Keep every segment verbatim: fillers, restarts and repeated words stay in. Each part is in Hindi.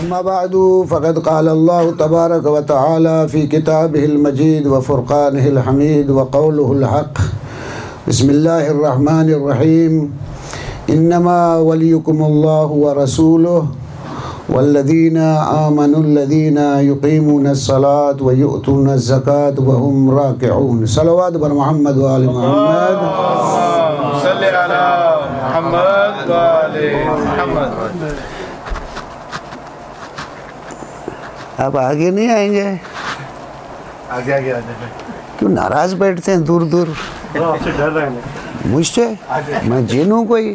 अम्मा बादु फ़क़द क़ाल अल्लाहु तबारक व तआला फ़ी किताबिहिल मजीद व फ़ुरक़ानिहिल हमीद व क़ौलुहुल हक़। बिस्मिल्लाहिर रहमानिर रहीम। इन्नमा वलियुकुमुल्लाहु व रसूलुहु वल्लज़ीना आमनुल्लज़ीना युक़ीमूनस्सलात व युअतूनज़्ज़कात व हुम राकिऊन। सलवात बर मोहम्मद व आले मोहम्मद सल्लि अला मुहम्मद व आले मोहम्मद। आप आगे नहीं आएंगे? आगे आगे आगे। क्यों नाराज बैठते हैं दूर दूर? आपसे डर रहे हैं मुझसे? मैं जिन हूँ कोई?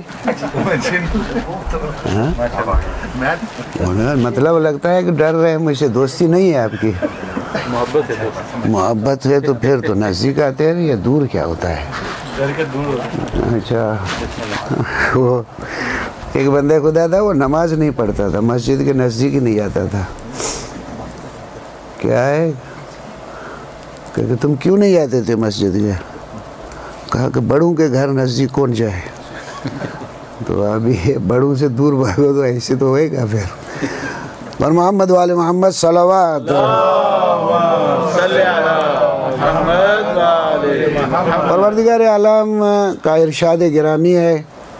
हाँ? मतलब लगता है कि डर रहे हैं मुझसे। दोस्ती नहीं है आपकी? मोहब्बत है। मोहब्बत है तो फिर तो नज़दीक आते हैं। ये दूर क्या होता है? डर के दूर। अच्छा, वो एक बंदे खुदा था, वो नमाज नहीं पढ़ता था, मस्जिद के नज़दीक ही नहीं जाता था। क्या है? क्योंकि तुम क्यों नहीं जाते थे मस्जिद के? कहा कि बड़ों के घर नज़दीक कौन जाए। तो अभी बड़ों से दूर भागो तो ऐसे तो होएगा फिर। पर मोहम्मद वाले मोहम्मद सलवात। परवरदिगार आलम का इरशाद गिरामी है।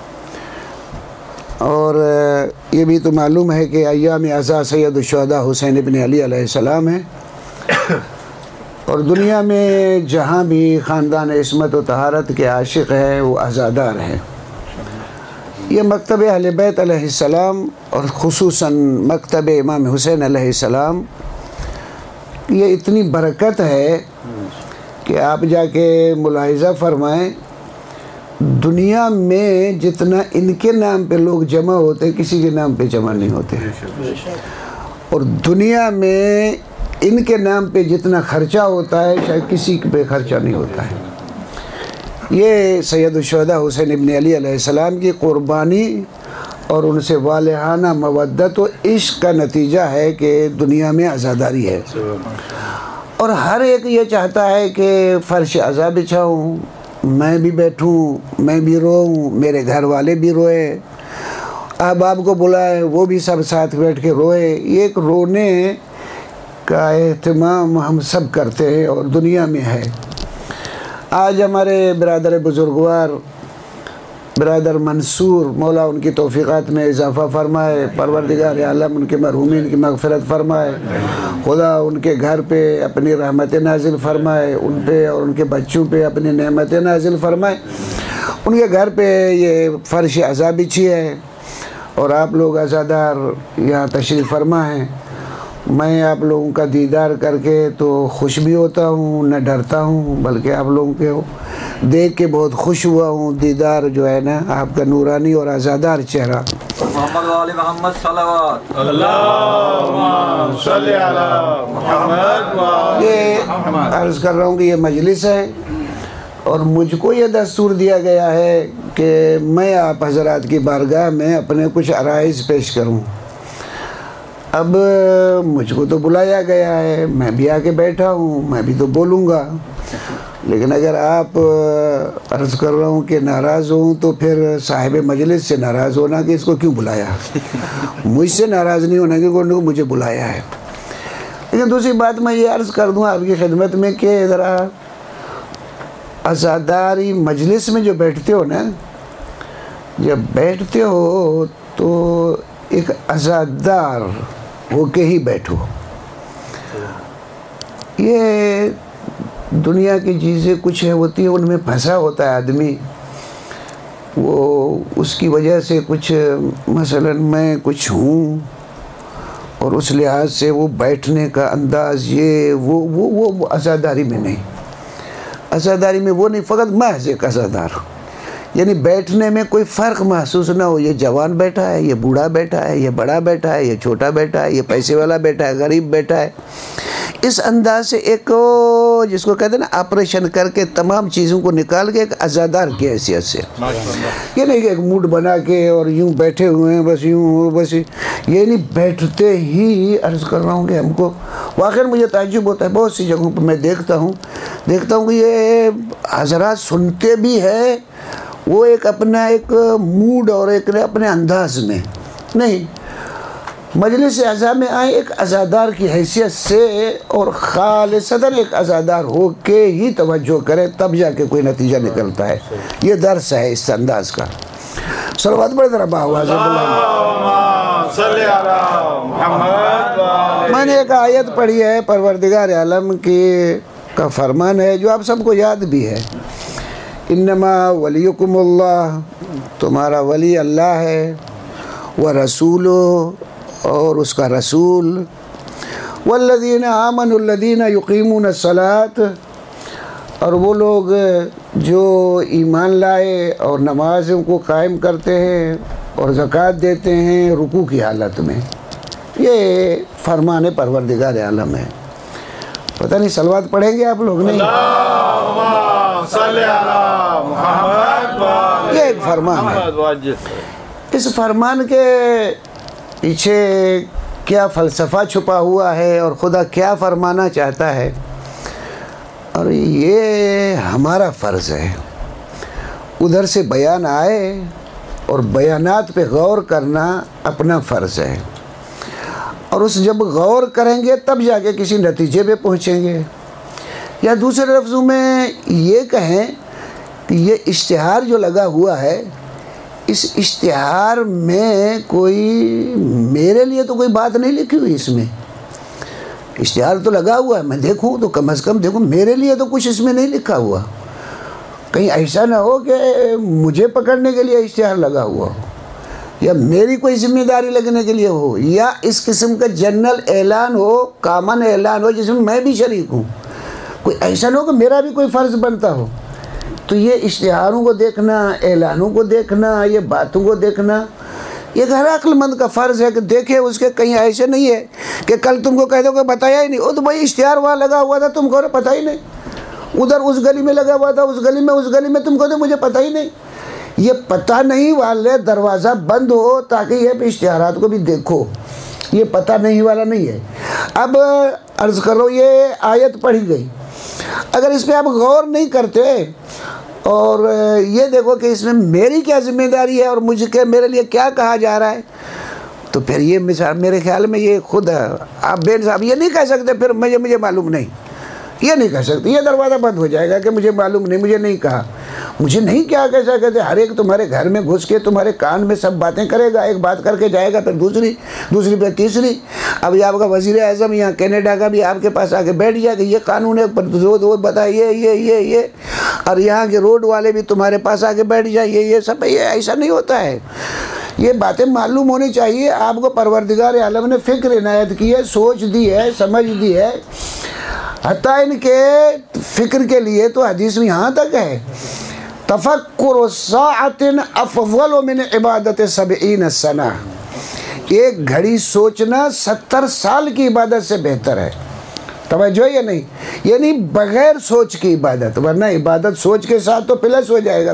और ये भी तो मालूम है कि अय्याम अज़ा सैयद शुहदा हुसैन इब्न अली अलैहिस्सलाम है। और दुनिया में जहाँ भी ख़ानदान इस्मत व तहारत के आशिक़ है वो अज़ादार है। ये मकतब अहले बैत अलैहिस्सलाम और ख़ुसूसन मकतब इमाम हुसैन अलैहिस्सलाम, ये इतनी बरकत है कि आप जाके मुलाहिज़ा फरमाएं, दुनिया में जितना इनके नाम पे लोग जमा होते किसी के नाम पे जमा नहीं होते। और दुनिया में इनके नाम पे जितना खर्चा होता है शायद किसी पे खर्चा नहीं होता है। ये सैयद शुहदा हुसैन इब्न अली अलैहिस्सलाम की क़ुरबानी और उनसे वालिहाना मवद्दत व इश्क़ का नतीजा है कि दुनिया में आज़ादारी है। और हर एक ये चाहता है कि फ़र्श अज़ा बिछाऊँ, मैं भी बैठूँ, मैं भी रोऊँ, मेरे घर वाले भी रोए, अहबाब को बुलाए वो भी सब साथ बैठ के रोए। एक रोने का एहतमाम हम सब करते हैं और दुनिया में है। आज हमारे बिरादर बुज़ुर्गवार बिरादर मंसूर, मौला उनकी तौफ़ीक़ात में इजाफ़ा फ़रमाए, परवरदिगार आलम उनके मरहूमीन की मग़फ़िरत फ़रमाए, खुदा उनके घर पे अपनी रहमतें नाज़िल फ़रमाए, उन पे और उनके बच्चों पे अपनी नेमतें नाज़िल फ़रमाए। उनके घर पे ये फ़र्श अज़ा बिछी है और आप लोग अज़ादार यहाँ तशरीफ़ फ़रमा हैं। मैं आप लोगों का दीदार करके तो खुश भी होता हूँ, न डरता हूँ, बल्कि आप लोगों के देख के बहुत खुश हुआ हूँ। दीदार जो है ना आपका नूरानी और आज़ादार चेहरा। मोहम्मद वाले मोहम्मद सल्लल्लाहु ये अर्ज़ कर रहा हूँ कि ये मजलिस है और मुझको ये दस्तूर दिया गया है कि मैं आप हज़रात की बारगाह में अपने कुछ अराइज़ पेश करूँ। अब मुझको तो बुलाया गया है, मैं भी आके बैठा हूँ, मैं भी तो बोलूँगा। लेकिन अगर आप अर्ज़ कर रहा हूँ कि नाराज़ हूँ तो फिर साहिब मजलिस से नाराज़ होना कि इसको क्यों बुलाया। मुझसे नाराज़ नहीं होना कि कौन को मुझे बुलाया है। लेकिन दूसरी बात मैं ये अर्ज़ कर दूँ आपकी खिदमत में कि ज़रा अज़ादारी मजलिस में जो बैठते हो ना, जब बैठते हो तो एक अज़ादार होके ही बैठो। ये दुनिया की चीज़ें कुछ है होती है, उनमें फंसा होता है आदमी, वो उसकी वजह से कुछ मसलन मैं कुछ हूँ और उस लिहाज से वो बैठने का अंदाज़ ये वो वो वो अज़ादारी में नहीं। अज़ादारी में वो नहीं, फ़कत महज़ एक अज़ादार, यानी बैठने में कोई फ़र्क महसूस ना हो। ये जवान बैठा है, ये बूढ़ा बैठा है, ये बड़ा बैठा है, ये छोटा बैठा है, ये पैसे वाला बैठा है, गरीब बैठा है। इस अंदाज से एक जिसको कहते हैं ना ऑपरेशन करके तमाम चीज़ों को निकाल के एक अज़ादार की हैसियत से, ये नहीं कि एक मूड बना के और यूँ बैठे हुए हैं बस यूँ बस, ये नहीं, बैठते ही अर्ज़ कर रहा हूँ कि हमको वाक़ई मुझे ताज्जुब होता है। बहुत सी जगहों पर मैं देखता हूँ देखता हूँ कि ये हज़रात सुनते भी है, वो एक अपना एक मूड और एक अपने अंदाज में नहीं, मजलिस अज़ा में आए एक अज़ादार की हैसियत से और खालिसतन एक अज़ादार हो के ही तवज्जो करें, तब जाके कोई नतीजा निकलता है। ये दर्स है इस अंदाज का। सलवात पढ़ जरा बाहुआज़। मैंने एक आयत पढ़ी है परवरदिगार आलम की का फरमान है जो आप सबको याद भी है, इन्नमा वलियुकुमुल्लाह, तुम्हारा वली अल्लाह है, व रसूलो, और उसका रसूल, वल्लज़ीना आमनुल्लज़ीना युक़ीमून सलात, और वो लोग जो ईमान लाए और नमाज़ों को कायम करते हैं और ज़कात देते हैं रुकू की हालत में। ये फरमान परवरदिगार आलम है। पता नहीं सलवात पढ़ेंगे आप लोग? नहीं, ये एक फरमान है। इस फरमान के पीछे क्या फ़लसफ़ा छुपा हुआ है और खुदा क्या फरमाना चाहता है, और ये हमारा फ़र्ज़ है। उधर से बयान आए और बयानात पे गौर करना अपना फ़र्ज़ है, और उस जब गौर करेंगे तब जाके किसी नतीजे पे पहुँचेंगे। या दूसरे लफ्ज़ों में ये कहें कि ये इश्तिहार जो लगा हुआ है, इस इश्तिहार में कोई मेरे लिए तो कोई बात नहीं लिखी हुई। इसमें इश्तिहार तो लगा हुआ है, मैं देखूं तो कम से कम देखूं, मेरे लिए तो कुछ इसमें नहीं लिखा हुआ। कहीं ऐसा ना हो कि मुझे पकड़ने के लिए इश्तिहार लगा हुआ हो, या मेरी कोई जिम्मेदारी लगने के लिए हो, या इस किस्म का जनरल ऐलान हो, कामन ऐलान हो जिसमें मैं भी शरीक हूँ। कोई ऐसा ना हो कि मेरा भी कोई फ़र्ज़ बनता हो। तो ये इश्तिहारों को देखना, ऐलानों को देखना, ये बातों को देखना, ये हर अक्लमंद का फ़र्ज़ है कि देखे उसके। कहीं ऐसे नहीं है कि कल तुमको कह दो कि बताया ही नहीं, वो तो भाई इश्तिहार वहाँ लगा हुआ था, तुमको पता ही नहीं, उधर उस गली में लगा हुआ था, उस गली में उस गली में तुमको तो मुझे पता ही नहीं। ये पता नहीं वाले दरवाज़ा बंद हो ताकि ये इश्तिहारात को भी देखो, ये पता नहीं वाला नहीं है। अब अर्ज़ करो, ये आयत पढ़ी गई, अगर इस पर आप गौर नहीं करते और ये देखो कि इसमें मेरी क्या ज़िम्मेदारी है और मुझे मेरे लिए क्या कहा जा रहा है, तो फिर ये मिसाल मेरे ख्याल में ये खुद आप बेन साहब ये नहीं कह सकते फिर मुझे मुझे मालूम नहीं, ये नहीं कह सकते। ये दरवाज़ा बंद हो जाएगा कि मुझे मालूम नहीं, मुझे नहीं कहा, मुझे नहीं क्या कैसा कहते। हर एक तुम्हारे घर में घुस के तुम्हारे कान में सब बातें करेगा, एक बात करके जाएगा फिर दूसरी, दूसरी फिर तीसरी। अब ये आपका वज़ीर आज़म यहाँ कनाडा का भी आपके पास आके बैठ जाएगा, ये कानून है दो दो बताए ये ये ये ये और यहाँ के रोड वाले भी तुम्हारे पास आके बैठ जाए, ये ये सब। ये ऐसा नहीं होता है, ये बातें मालूम होनी चाहिए आपको। परवरदिगार आलम ने फ़िक्र इनायत की है, सोच दी है, समझ दी है। हत्ता इनके फ़िक्र के लिए तो हदीस में यहाँ तक है, तफक्कुर साअतिन अफ़ज़ल मिन इबादत सबईन सना, एक घड़ी सोचना सत्तर साल की इबादत से बेहतर है। तवज्जो है या नहीं? यानी बग़ैर सोच की इबादत, वरना इबादत सोच के साथ तो प्लस हो जाएगा,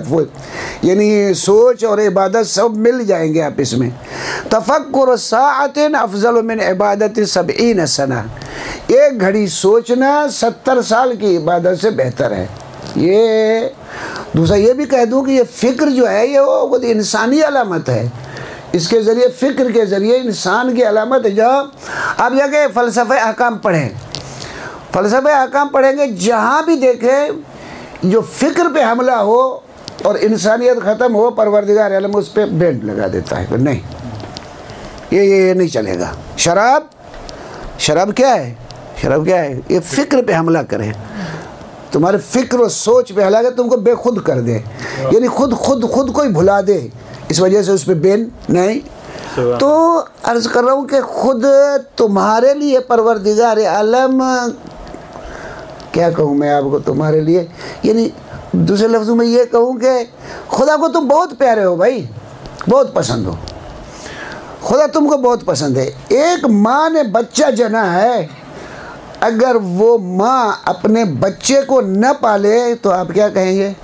यानी सोच और इबादत सब मिल जाएंगे आप इसमें। तफक्कुर साअतिन अफ़ज़ल मिन इबादत सबईन सना, एक घड़ी सोचना सत्तर साल की इबादत से बेहतर है। ये दूसरा ये भी कह दूँ कि ये फ़िक्र जो है ये वो खुद इंसानी अलामत है, इसके ज़रिए फ़िक्र के ज़रिए इंसान की अलामत है। जहाँ आप जाके फ़लसफ़े अहकाम पढ़ें, फ़लसफ़े अहकाम पढ़ेंगे, जहाँ भी देखें जो फ़िक्र पे हमला हो और इंसानियत ख़त्म हो, परवरदिगार आलम उस पर बैंड लगा देता है। नहीं, ये ये, ये नहीं चलेगा। शराब, शराब क्या है? शराब क्या है? ये फ़िक्र पे हमला करे, तुम्हारे फ़िक्र और सोच पे हमला करे, तुमको बेखुद कर दे, यानी खुद खुद खुद को ही भुला दे, इस वजह से उस पर बैन नहीं। तो अर्ज़ कर रहा हूँ कि खुद तुम्हारे लिए परवरदिगार आलम, क्या कहूँ मैं आपको तुम्हारे लिए, यानी दूसरे लफ्ज़ों में ये कहूँ कि खुदा को तुम बहुत प्यारे हो भाई, बहुत पसंद हो, खुदा तुमको बहुत पसंद है। एक माँ ने बच्चा जना है, अगर वो माँ अपने बच्चे को न पाले तो आप क्या कहेंगे?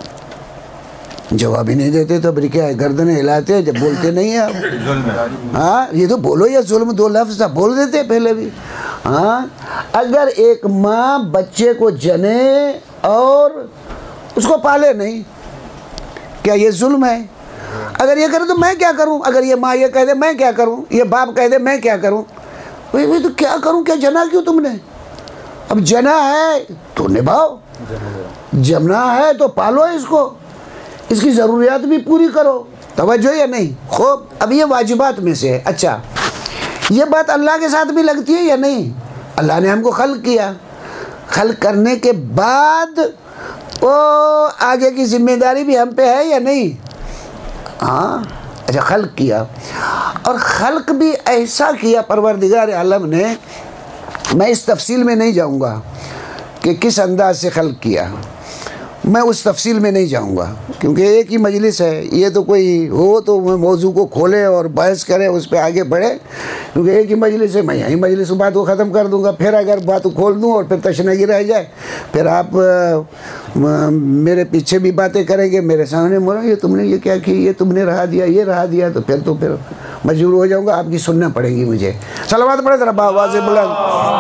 जवाब ही नहीं देते तो फिर क्या है, गर्दनें हिलाते हैं जब बोलते नहीं हैं आप। हाँ, ये तो बोलो या जुल्म, दो लफ्ज़ था बोल देते पहले भी। हाँ, अगर एक माँ बच्चे को जने और उसको पाले नहीं, क्या ये जुल्म है? अगर ये करे तो मैं क्या करूं, अगर ये माँ ये कह दे मैं क्या करूं, ये बाप कह दे मैं क्या करूं, भाई भाई तो क्या करूं, क्या जना क्यों तुमने? अब जना है तो निभाओ, जमना है तो पालो इसको, इसकी ज़रूरियात भी पूरी करो। तवज्जो या नहीं? खूब। अब ये वाजिबात में से है। अच्छा, ये बात अल्लाह के साथ भी लगती है या नहीं? अल्लाह ने हमको खल्क किया, खल्क करने के बाद वो आगे की जिम्मेदारी भी हम पे है या नहीं? हाँ। अच्छा, खल्क किया, और खल्क भी ऐसा किया परवरदिगार आलम ने, मैं इस तफसील में नहीं जाऊँगा कि किस अंदाज से खल्क किया, मैं उस तफसील में नहीं जाऊँगा, क्योंकि एक ही मजलिस है, ये तो कोई हो तो मौजू को खोले और बहस करे, उस पर आगे बढ़े, क्योंकि एक ही मजलिस है, मैं यही मजलिस बात को ख़त्म कर दूँगा। फिर अगर बात को खोल दूँ और फिर तशनगी रह जाए, फिर आप आ, मेरे पीछे भी बातें करेंगे, मेरे सामने बोलो ये तुमने ये क्या की, ये तुमने रहा दिया, ये रहा दिया, तो फिर तो फिर मजबूर हो जाऊँगा, आपकी सुनना पड़ेगी मुझे। सलावत पढ़े जरा आवाज़ बुलंद।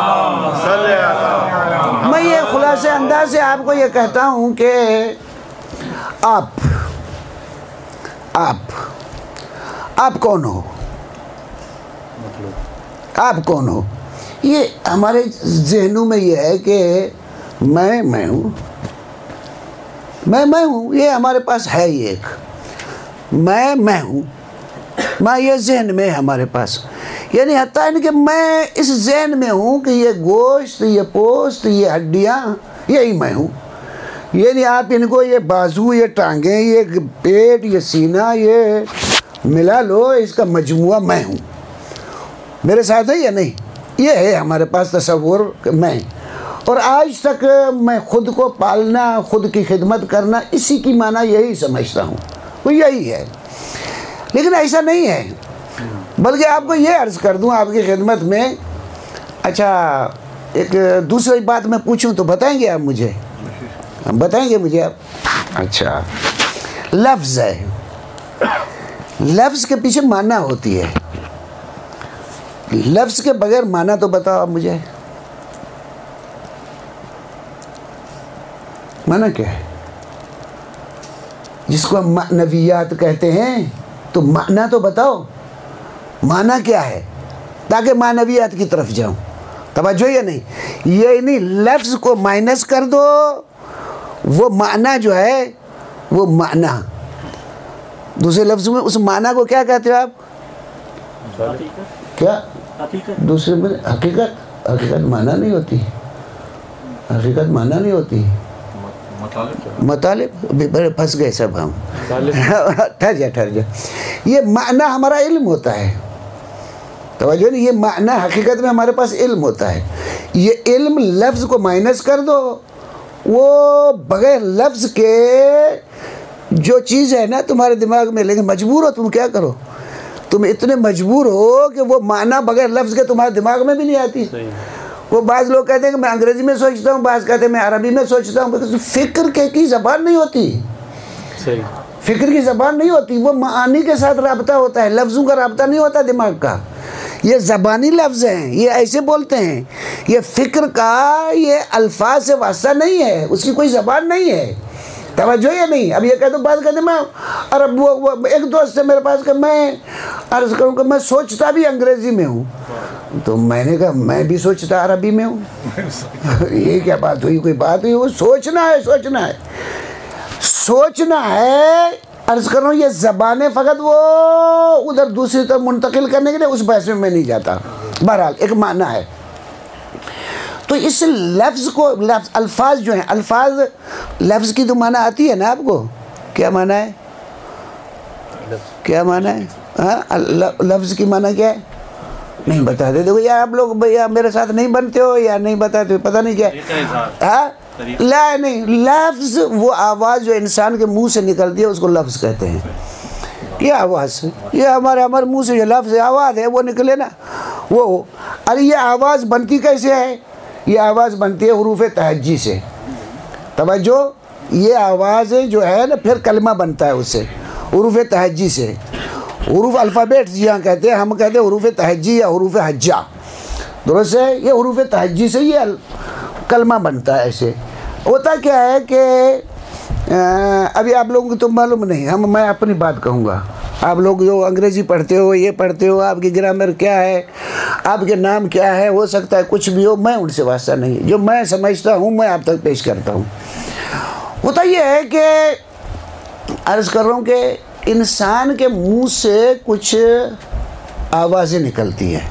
मैं ये खुलासे अंदाज से आपको ये कहता हूँ कि आप आप आप कौन हो, आप कौन हो? ये हमारे जहनों में ये है कि मैं मैं हूँ, मैं मैं हूँ, ये हमारे पास है ही एक मैं मैं हूँ, मैं ये जहन में हमारे पास, यानी हत्ता है कि मैं इस जहन में हूँ कि ये गोश्त, ये पोस्त, ये हड्डियाँ, यही मैं हूँ। यानी आप इनको ये बाजू, ये टांगें, ये पेट, ये सीना, ये मिला लो, इसका मजमुआ मैं हूँ। मेरे साथ है या नहीं? ये है हमारे पास तसव्वुर मैं। और आज तक मैं खुद को पालना, खुद की खिदमत करना, इसी की माना यही समझता हूँ, वो यही है। लेकिन ऐसा नहीं है, बल्कि आपको ये अर्ज़ कर दूं आपकी खिदमत में। अच्छा, एक दूसरी बात मैं पूछूं तो बताएंगे आप मुझे? बताएंगे मुझे आप? अच्छा, लफ्ज़ है, लफ्ज़ के पीछे माना होती है, लफ्ज़ के बगैर माना तो बताओ आप मुझे, माना क्या है? जिसको हम मानवियात कहते हैं, तो माना तो बताओ, माना क्या है, ताकि मानवियात की तरफ जाऊं। तवज्जो या नहीं? ये नहीं, लफ्ज़ को माइनस कर दो, वो माना जो है वो माना, दूसरे लफ्ज़ में उस माना को क्या कहते हो आप? क्या? दूसरे में हकीकत। हकीकत माना नहीं होती, हकीकत माना नहीं होती, मतलब फंस गए सब हम। ठहर जा ठहर जा ये माना हमारा इल्म होता है, तवज्जो नहीं, ये माना हकीकत में हमारे पास इल्म होता है। ये इल्म लफ्ज़ को माइनस कर दो, वो बगैर लफ्ज़ के जो चीज़ है ना तुम्हारे दिमाग में, लेकिन मजबूर हो तुम, क्या करो, तुम इतने मजबूर हो कि वो माना बगैर लफ्ज़ के तुम्हारे दिमाग में भी नहीं आती। वो बाज़ लोग कहते हैं कि मैं अंग्रेज़ी में सोचता हूँ, बाज़ कहते हैं मैं अरबी में सोचता हूँ, तो फ़िक्र के की ज़बान नहीं होती, फ़िक्र की ज़बान नहीं होती, वो मानी के साथ रब्ता होता है, लफ्ज़ों का रब्ता नहीं होता दिमाग का। ये ज़बानी लफ्ज़ हैं, ये ऐसे बोलते हैं, ये फ़िक्र का ये अल्फाज से वास्ता नहीं है, उसकी कोई ज़बान नहीं है। तवज्जो या नहीं? अब ये कह दो, बात कहते मैं अरब, वो, वो एक दोस्त है मेरे पास कि मैं अर्ज़ करूँ कि मैं सोचता भी अंग्रेज़ी में हूँ, तो मैंने कहा मैं भी सोचता अरबी में हूँ। ये क्या बात हुई? कोई बात हुई? वो सोचना है, सोचना है, सोचना है। अर्ज़ कर रहा हूँ, ये ज़बानें फ़कत वो उधर दूसरी तरफ मुंतकिल करने के लिए, उस बहस में मैं नहीं जाता। बहरहाल एक माना है, तो इस लफ्ज़ को, लफ्ज़ अल्फाज जो हैं, अल्फाज लफ्ज़ की तो माना आती है ना आपको? क्या माना है? क्या माना है? हाँ, लफ्ज़ की माना क्या है? नहीं बताते। देखो यार, आप लोग भैया मेरे साथ नहीं बनते हो या नहीं बताते हो, पता नहीं क्या। हाँ, ला नहीं, लफ्ज़ वो आवाज़ जो इंसान के मुंह से निकलती है उसको लफ्ज़ कहते हैं। ये आवाज़, ये हमारे हमारे मुंह से जो लफ्ज़ आवाज़ है वो निकले ना, वो, अरे ये आवाज़ बनती कैसे है? ये आवाज़ बनती है हुरूफ़ तहज्जी से। तवज्जो, ये आवाज़ जो है ना, फिर कलमा बनता है उससे, हुरूफ़ तहज्जी से। हुरूफ़ अल्फ़ाबेट यहाँ कहते हैं, हम कहते हैं हुरूफ़ तहज्जी या हुरूफ़ हज्जा, दुरुस्त है? ये हुरूफ़ तहज्जी से ये कलमा बनता है। ऐसे होता क्या है कि अभी आप लोगों को तो मालूम नहीं, हम मैं अपनी बात कहूँगा। आप लोग जो अंग्रेज़ी पढ़ते हो, ये पढ़ते हो, आपकी ग्रामर क्या है, आपके नाम क्या है, हो सकता है कुछ भी हो, मैं उनसे वास्ता नहीं। जो मैं समझता हूँ मैं आप तक पेश करता हूँ। होता ये है कि अर्ज़ कर रहा हूँ कि इंसान के मुंह से कुछ आवाज़ें निकलती हैं,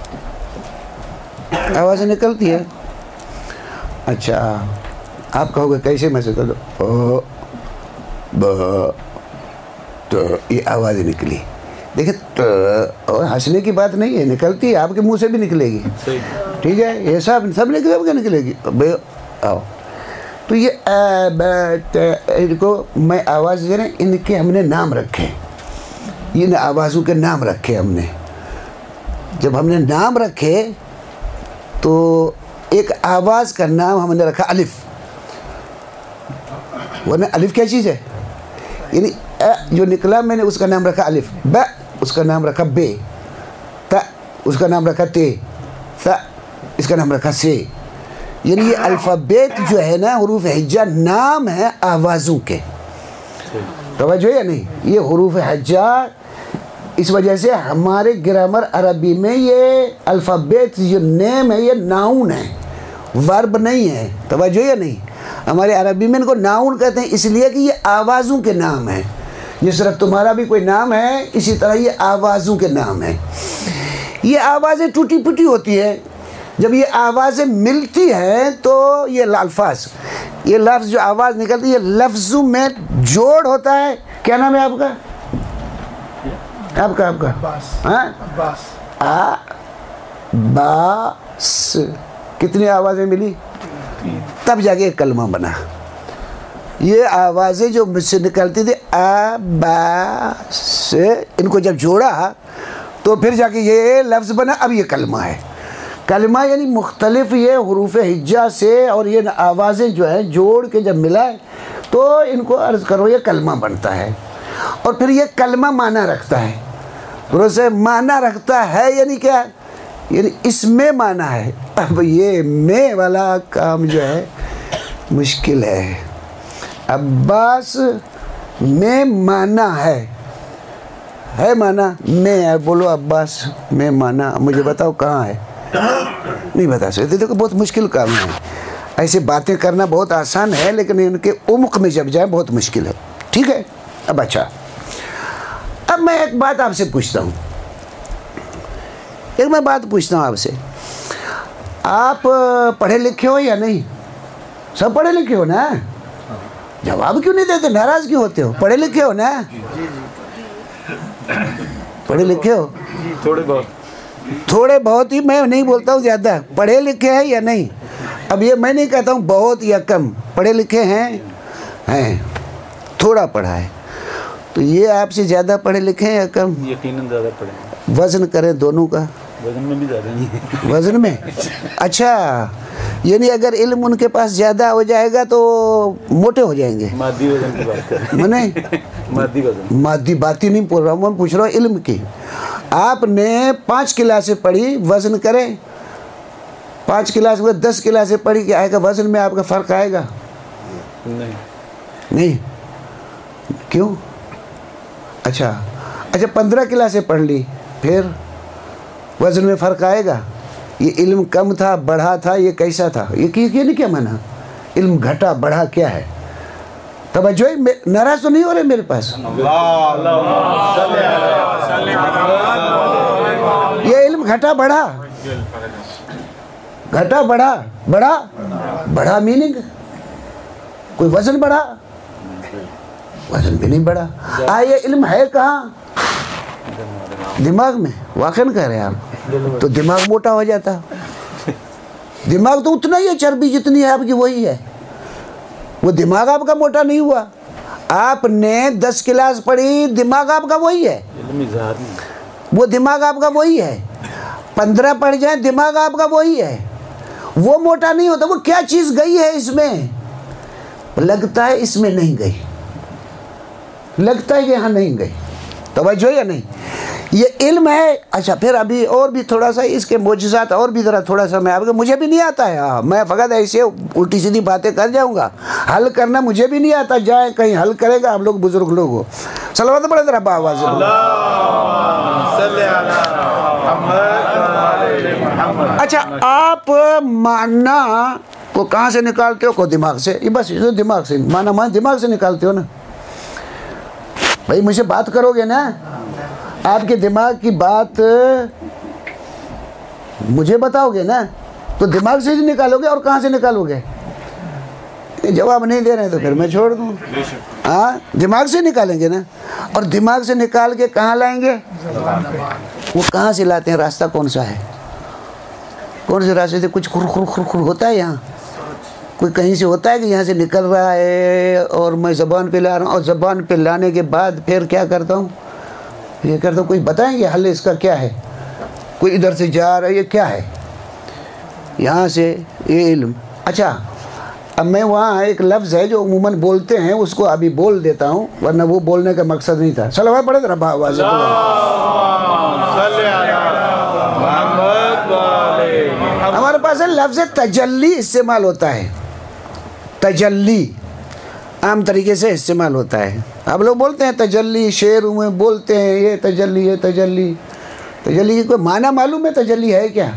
आवाज़ें निकलती है। अच्छा, आप कहोगे कैसे? मैं से कर दो ओ ब तो ये आवाज़ें निकली। देखिए तो और हंसने की बात नहीं है, निकलती है, आपके मुंह से भी निकलेगी, ठीक है, ये सब सब निकले निकलेगी। बे आओ तो ये आ, ब, इनको मैं आवाज़ दे रहे, इनके हमने नाम रखे, इन आवाज़ों के नाम रखे हमने। जब हमने नाम रखे तो एक आवाज़ का नाम हमने रखा अलिफ। वरना अलिफ क्या चीज़ है? यानी अ जो निकला मैंने उसका नाम रखा अलिफ, ब उसका नाम रखा बे, त उसका नाम रखा ते, स इसका नाम रखा से। यानी ये अल्फ़ाबेट जो है ना, हुरूफ हिज्जा नाम है आवाज़ों के। तवज्जो या नहीं? ये हुरूफ हिज्जा, इस वजह से हमारे ग्रामर अरबी में ये अल्फ़ाबेट जो नेम है ये नाउन है, वर्ब नहीं है। तवज्जो या नहीं? हमारे अरबी में इनको नाउन कहते हैं इसलिए कि ये आवाज़ों के नाम हैं। जिस तरह तुम्हारा भी कोई नाम है, इसी तरह ये आवाज़ों के नाम हैं। ये आवाज़ें टूटी फूटी होती हैं। जब ये आवाज़ें मिलती हैं तो ये अल्फाज, ये लफ्ज़ जो आवाज़ निकलती है, लफ्ज़ों में जोड़ होता है। क्या नाम है आपका? आपका आपका हाँ आ बास। कितनी आवाज़ें मिली तब जाके एक कलमा बना। ये आवाज़ें जो मुझसे निकलती थी आ बा से, इनको जब जोड़ा तो फिर जाके ये लफ्ज़ बना। अब ये कलमा है। कलमा यानी मुख्तलिफ ये हुरूफ हिज्जा से और ये आवाज़ें जो है जोड़ के जब मिलाए तो इनको अर्ज़ करो ये कलमा बनता है। और फिर ये कलमा माना रखता है। दुरुस्त माना रखता है यानी क्या? यानी इसमें माना है। अब ये में वाला काम जो है मुश्किल है। अब्बास में माना है, है माना में है। बोलो अब्बास में माना, मुझे बताओ कहाँ है? नहीं बता सकते। देखो बहुत मुश्किल काम है। ऐसे बातें करना बहुत आसान है लेकिन इनके उम्क में जब जाए बहुत मुश्किल है। ठीक है। अब अच्छा, अब मैं एक बात आपसे पूछता हूँ, एक मैं बात पूछता हूँ आपसे। आप पढ़े लिखे हो या नहीं? सब पढ़े लिखे हो ना? जवाब क्यों नहीं देते? नाराज क्यों होते हो? पढ़े लिखे हो ना? पढ़े लिखे हो? थोड़े बहुत थोड़े बहुत ही, मैं नहीं बोलता हूँ ज़्यादा। पढ़े लिखे हैं या नहीं? अब ये मैं नहीं कहता हूँ बहुत या कम, पढ़े लिखे हैं, हैं थोड़ा पढ़ा है। तो ये आपसे ज़्यादा पढ़े लिखे हैं या कम? यकीनन ज़्यादा पढ़े हैं। वज़न करें दोनों का? वजन में भी ज़्यादा नहीं है। वज़न में? अच्छा, यानी अगर इल्म उनके पास ज़्यादा हो जाएगा तो मोटे हो जाएंगे। मादी वजन की बात कर मैंने मादी वजन, मादी बाती नहीं बोल रहा हूँ, मैं पूछ रहा हूँ इल्म की। आपने पाँच क्लासें पढ़ी, वज़न करें पाँच क्लास में दस क्लासें पढ़ी, क्या आएगा वज़न में? आपका फ़र्क आएगा? नहीं नहीं। क्यों? अच्छा अच्छा पंद्रह क्लासें पढ़ ली, फिर वज़न में फ़र्क आएगा? ये इल्म कम था, बढ़ा था, ये कैसा था? ये ये नहीं क्या माना? इल्म घटा बढ़ा क्या है? तवज्जो, नाराज़ तो नहीं हो रहे मेरे पास? ये इल्म घटा बढ़ा, घटा बढ़ा, बढ़ा बढ़ा मीनिंग कोई वज़न बढ़ा? वज़न भी नहीं बढ़ा। आ ये इल्म है कहाँ? दिमाग में। वाकई कह रहे हैं आप? तो दिमाग मोटा हो जाता। दिमाग तो उतना ही है, चर्बी जितनी है आपकी वही है। वो दिमाग आपका मोटा नहीं हुआ। आपने दस क्लास पढ़ी, दिमाग आपका वही है, वो दिमाग आपका वही है। पंद्रह पढ़ जाए, दिमाग आपका वही है, वो मोटा नहीं होता। वो क्या चीज़ गई है इसमें? लगता है इसमें नहीं गई, लगता है कि यहाँ नहीं गई। तवज्जो या नहीं? ये इल्म है। अच्छा फिर अभी और भी थोड़ा सा इसके मोजज़ात और भी ज़रा थोड़ा सा मैं आपको, मुझे भी नहीं आता है। हाँ, मैं फ़कत ऐसे उल्टी सीधी बातें कर जाऊँगा, हल करना मुझे भी नहीं आता। जाए कहीं हल करेगा, आप लोग बुज़ुर्ग लोग हो। सलवात पढ़े ज़रा आवाज़। अच्छा, आप माना को कहाँ से निकालते हो? को दिमाग से। ये बस ये दिमाग से माना मान दिमाग से निकालते हो ना भाई। मुझसे बात करोगे ना, आपके दिमाग की बात मुझे बताओगे ना, तो दिमाग से ही निकालोगे। और कहाँ से निकालोगे? जवाब नहीं दे रहे हैं तो फिर मैं छोड़ दूँ। हाँ, दिमाग से निकालेंगे ना। और दिमाग से निकाल के कहाँ लाएंगे? वो कहाँ से लाते हैं? रास्ता कौन सा है? कौन से रास्ते से? कुछ खुर खुर खुर खुर होता है यहाँ? कोई कहीं से होता है कि यहाँ से निकल रहा है और मैं ज़बान पे ला रहा हूँ? और ज़बान पे लाने के बाद फिर क्या करता हूँ? ये करता हूँ। कोई बताएंगे हल इसका क्या है? कोई इधर से जा रहा है, ये क्या है? यहाँ से ये इल्म। अच्छा, अब मैं वहाँ एक लफ्ज़ है जो उमूमन बोलते हैं, उसको अभी बोल देता हूँ, वरना वो बोलने का मकसद नहीं था। सलवात पढ़े रब्बा आवाज़। हमारे पास लफ्ज़ तजल्ली इस्तेमाल होता है। तजल्ली आम तरीके से इस्तेमाल होता है। आप लोग बोलते हैं तजल्ली, शेर में बोलते हैं ये तजल्ली ये तजल्ली। तजल्ली की कोई माना मालूम है? तजल्ली है क्या?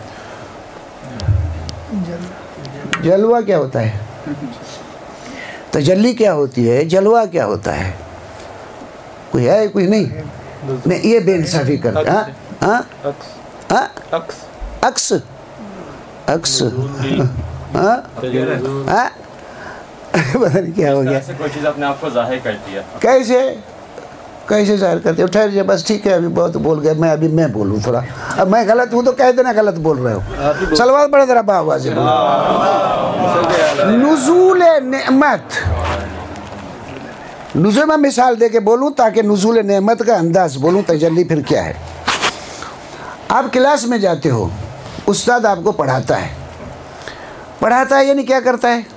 जलवा क्या होता है? तजल्ली क्या होती है? जलवा क्या होता है? कोई है? कोई नहीं? नहीं, ये बेइंसाफ़ी करता है। हाँ हाँ, अक्स अक्स हाँ हाँ, पता नहीं क्या हो गया। कोई चीज़ अपने आप को जाहिर करती है। कैसे कैसे जाहिर करते हो? ठहर जाए बस, ठीक है, अभी बहुत बोल गया मैं, अभी मैं बोलूँ थोड़ा। अब मैं गलत हूँ तो कह देना गलत बोल रहे हो। सलवात पढ़े ज़रा आवाज़ से। नुज़ूल नेमत, नुज़ूल में मिसाल दे के बोलूँ ताकि नुज़ूल नेमत का अंदाज़ बोलूँ। तजल्ली फिर क्या है? आप क्लास में जाते हो, उस्ताद आपको पढ़ाता है। पढ़ाता है यानी क्या करता है?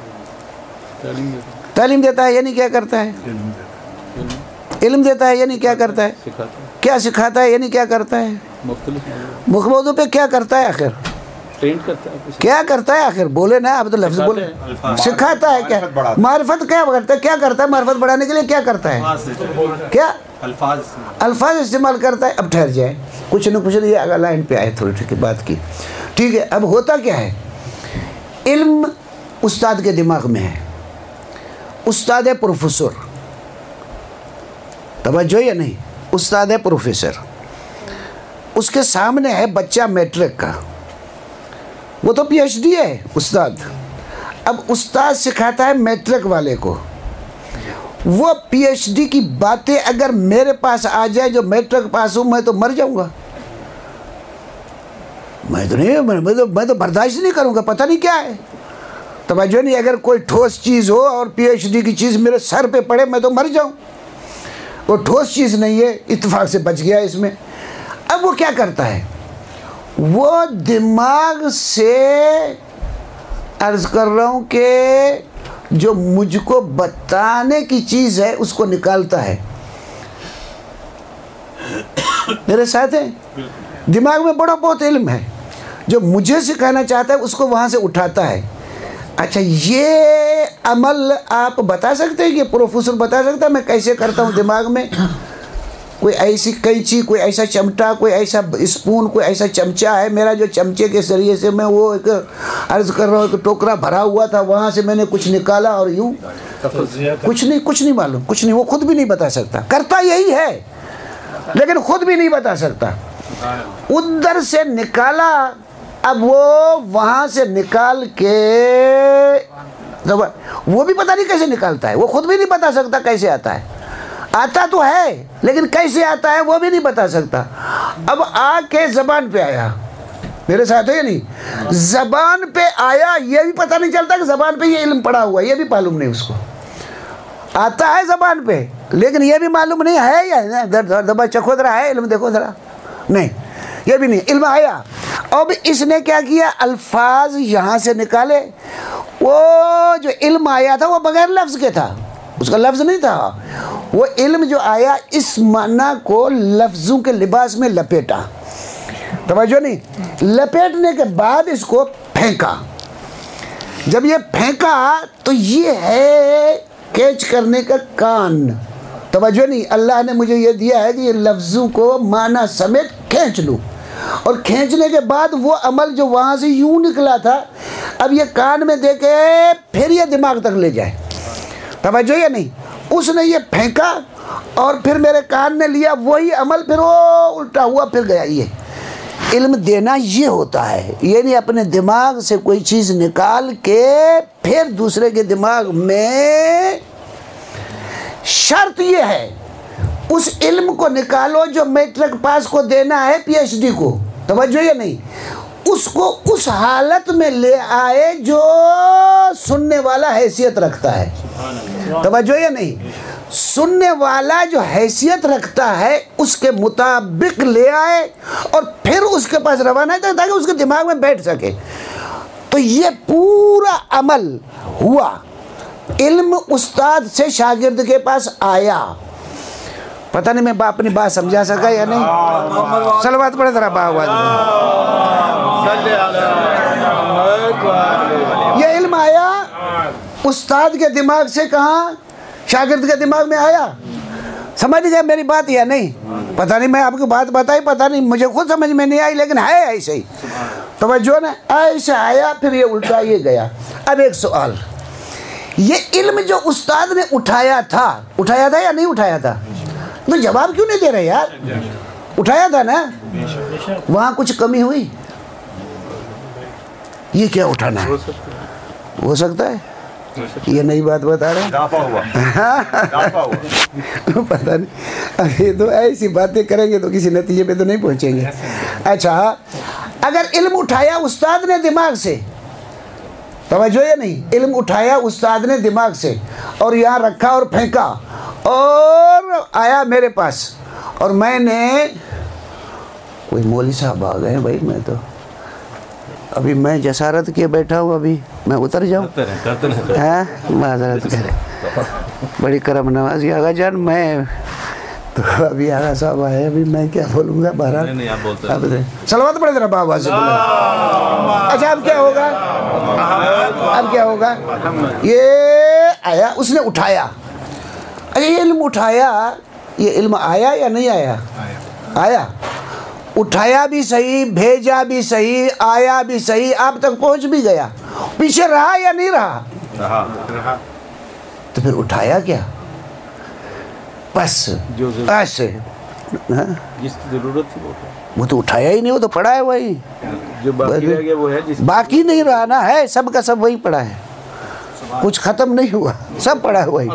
तालीम देता है यानी क्या करता है? इल्म देता है यानी क्या करता है? क्या सिखाता है यानी क्या करता है? मुख्तलिफ मौज़ू पे क्या करता है आखिर? ट्रेंड करता है। क्या करता है आखिर? बोले ना, अब तो लफ्ज़ बोले। सिखाता है क्या? मारिफत क्या करता है? क्या करता है? मारिफत बढ़ाने के लिए क्या करता है? क्या अल्फाज अल्फाज इस्तेमाल करता है। अब ठहर जाए, कुछ न कुछ ये अगला लाइन पे आए थोड़ी ठीक बात की। ठीक है, अब होता क्या है? इल्म उस्ताद के दिमाग में है। उस्ताद है प्रोफेसर, तवज्जो या नहीं? उस्ताद है प्रोफेसर, उसके सामने है बच्चा मैट्रिक का, वो तो पीएचडी है उस्ताद। अब उस्ताद सिखाता है मैट्रिक वाले को। वो पीएचडी की बातें अगर मेरे पास आ जाए जो मैट्रिक पास हूँ, मैं तो मर जाऊंगा। मैं तो नहीं मैं तो मैं तो बर्दाश्त नहीं करूंगा। पता नहीं क्या है, तवज्जो नहीं। अगर कोई ठोस चीज़ हो और पीएचडी की चीज़ मेरे सर पे पड़े, मैं तो मर जाऊं। वो ठोस चीज़ नहीं है, इत्तेफाक से बच गया इसमें। अब वो क्या करता है? वो दिमाग से अर्ज़ कर रहा हूँ कि जो मुझको बताने की चीज़ है उसको निकालता है। मेरे साथ है? दिमाग में बड़ा बहुत इल्म है, जो मुझे सिखाना चाहता है उसको वहाँ से उठाता है। अच्छा, ये अमल आप बता सकते हैं कि प्रोफेसर बता सकता है मैं कैसे करता हूँ दिमाग में? कोई ऐसी कैंची, कोई ऐसा चमटा, कोई ऐसा स्पून, कोई ऐसा चमचा है मेरा, जो चमचे के ज़रिए से मैं वो एक अर्ज़ कर रहा हूँ, एक टोकरा भरा हुआ था, वहाँ से मैंने कुछ निकाला और यूँ। कुछ नहीं, कुछ नहीं मालूम, कुछ नहीं। वो खुद भी नहीं बता सकता। करता यही है लेकिन खुद भी नहीं बता सकता। उधर से निकाला, अब वो वहाँ से निकाल के वो भी पता नहीं कैसे निकालता है। वो खुद भी नहीं बता सकता कैसे आता है। आता तो है लेकिन कैसे आता है वो भी नहीं बता सकता। अब आके ज़बान पे आया, मेरे साथ है या नहीं? ज़बान पे आया, ये भी पता नहीं चलता कि ज़बान पे ये इल्म पड़ा हुआ है, ये भी मालूम नहीं उसको। आता है ज़बान पे लेकिन ये भी मालूम नहीं है या दबा चखो जरा है इल्म, देखो ज़रा, नहीं ये भी नहीं। इल्म आया, अब इसने क्या किया? अल्फाज यहाँ से निकाले। वो जो इल्म आया था वो बगैर लफ्ज़ के था, उसका लफ्ज़ नहीं था। वो इल्म जो आया इस माना को लफ्ज़ों के लिबास में लपेटा, तवज्जो नहीं, लपेटने के बाद इसको फेंका। जब ये फेंका तो ये है कैच करने का कान, तवज्जो नहीं, अल्लाह ने मुझे ये दिया है कि ये लफ्ज़ों को माना समेत खींच लूँ, और खींचने के बाद वो अमल जो वहाँ से यूँ निकला था अब ये कान में दे के फिर ये दिमाग तक ले जाए, तवज्जो या नहीं। उसने ये फेंका और फिर मेरे कान ने लिया, वही अमल फिर वो उल्टा हुआ फिर गया। ये इल्म देना ये होता है, ये नहीं अपने दिमाग से कोई चीज़ निकाल के फिर दूसरे के दिमाग में। शर्त ये है उस इल्म को निकालो जो मैट्रिक पास को देना है पीएचडी को, तवज्जो या नहीं, उसको उस हालत में ले आए जो सुनने वाला हैसियत रखता है, तवज्जो या नहीं, सुनने वाला जो हैसियत रखता है उसके मुताबिक ले आए और फिर उसके पास रवाना है ताकि उसके दिमाग में बैठ सके। तो ये पूरा अमल हुआ, इल्म उस्ताद से शागिर्द के पास आया। पता नहीं मैं अपनी बात समझा सका या नहीं। सलवात पढ़े जरा बावाज में। ये इल्म आया उस्ताद के दिमाग से, कहाँ, शागिर्द के दिमाग में आया। समझ गए मेरी बात या नहीं? पता नहीं मैं आपको बात बताई, पता नहीं मुझे खुद समझ में नहीं आई, लेकिन है ऐसे ही, तवज्जो ना, ऐसे आया फिर ये उल्टा ये गया। अब एक सवाल, ये इल्म जो उस्ताद ने उठाया था, उठाया था या नहीं उठाया था? तो जवाब क्यों नहीं दे रहे यार? उठाया था ना, वहाँ कुछ कमी हुई? ये क्या उठाना है? हो सकता है ये नई बात बता रहे हैं। दाफा हुआ। दाफा हुआ। पता नहीं, अब ये तो ऐसी बातें करेंगे तो किसी नतीजे पे तो नहीं पहुंचेंगे। अच्छा, अगर इल्म उठाया उस्ताद ने दिमाग से, तवज्जो या नहीं, इल्म उठाया उस्ताद ने दिमाग से और यहाँ रखा और फेंका और आया मेरे पास, और मैंने, कोई मौलवी साहब आ गए भाई, मैं तो अभी मैं जसारत किए बैठा हूँ, अभी मैं उतर जाऊँ? हाँ, माजरत करें, बड़ी करम नवाजी आगा जान, मैं तो अभी आगा साहब आए, अभी मैं क्या बोलूँगा बहरहाल। अब सलवात पड़े जरा बाबा से बोला। अच्छा, अब क्या होगा? अब क्या होगा? ये आया, उसने उठाया। अच्छा, ये इल्म उठाया, ये इल्म आया या नहीं आया? आया। उठाया भी सही, भेजा भी सही, आया भी सही, आप तक पहुंच भी गया, पीछे रहा या नहीं रहा? रहा, रहा। तो फिर उठाया क्या? बस ऐसे, जिसकी जरूरत थी वो वो तो उठाया ही नहीं, वो तो पड़ा है वही, जो बाकी रह गया वो है जिस... बाकी नहीं रहा ना, है सब का सब वही पड़ा है, कुछ खत्म नहीं हुआ, सब पड़ा है वही।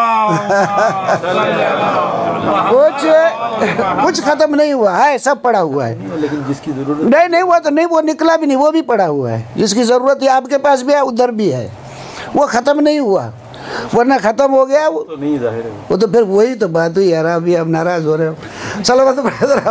कुछ कुछ खत्म नहीं हुआ है, सब पड़ा हुआ है। लेकिन जिसकी जरूरत नहीं नहीं हुआ तो नहीं, वो निकला भी नहीं, वो भी पड़ा हुआ है। जिसकी जरूरत है आपके पास भी है, उधर भी है, वो खत्म नहीं हुआ, वरना खत्म हो गया वो तो नहीं जाहिर है। वो तो फिर वही तो बात हुई यार, अभी आप नाराज हो रहे हो। चलो तो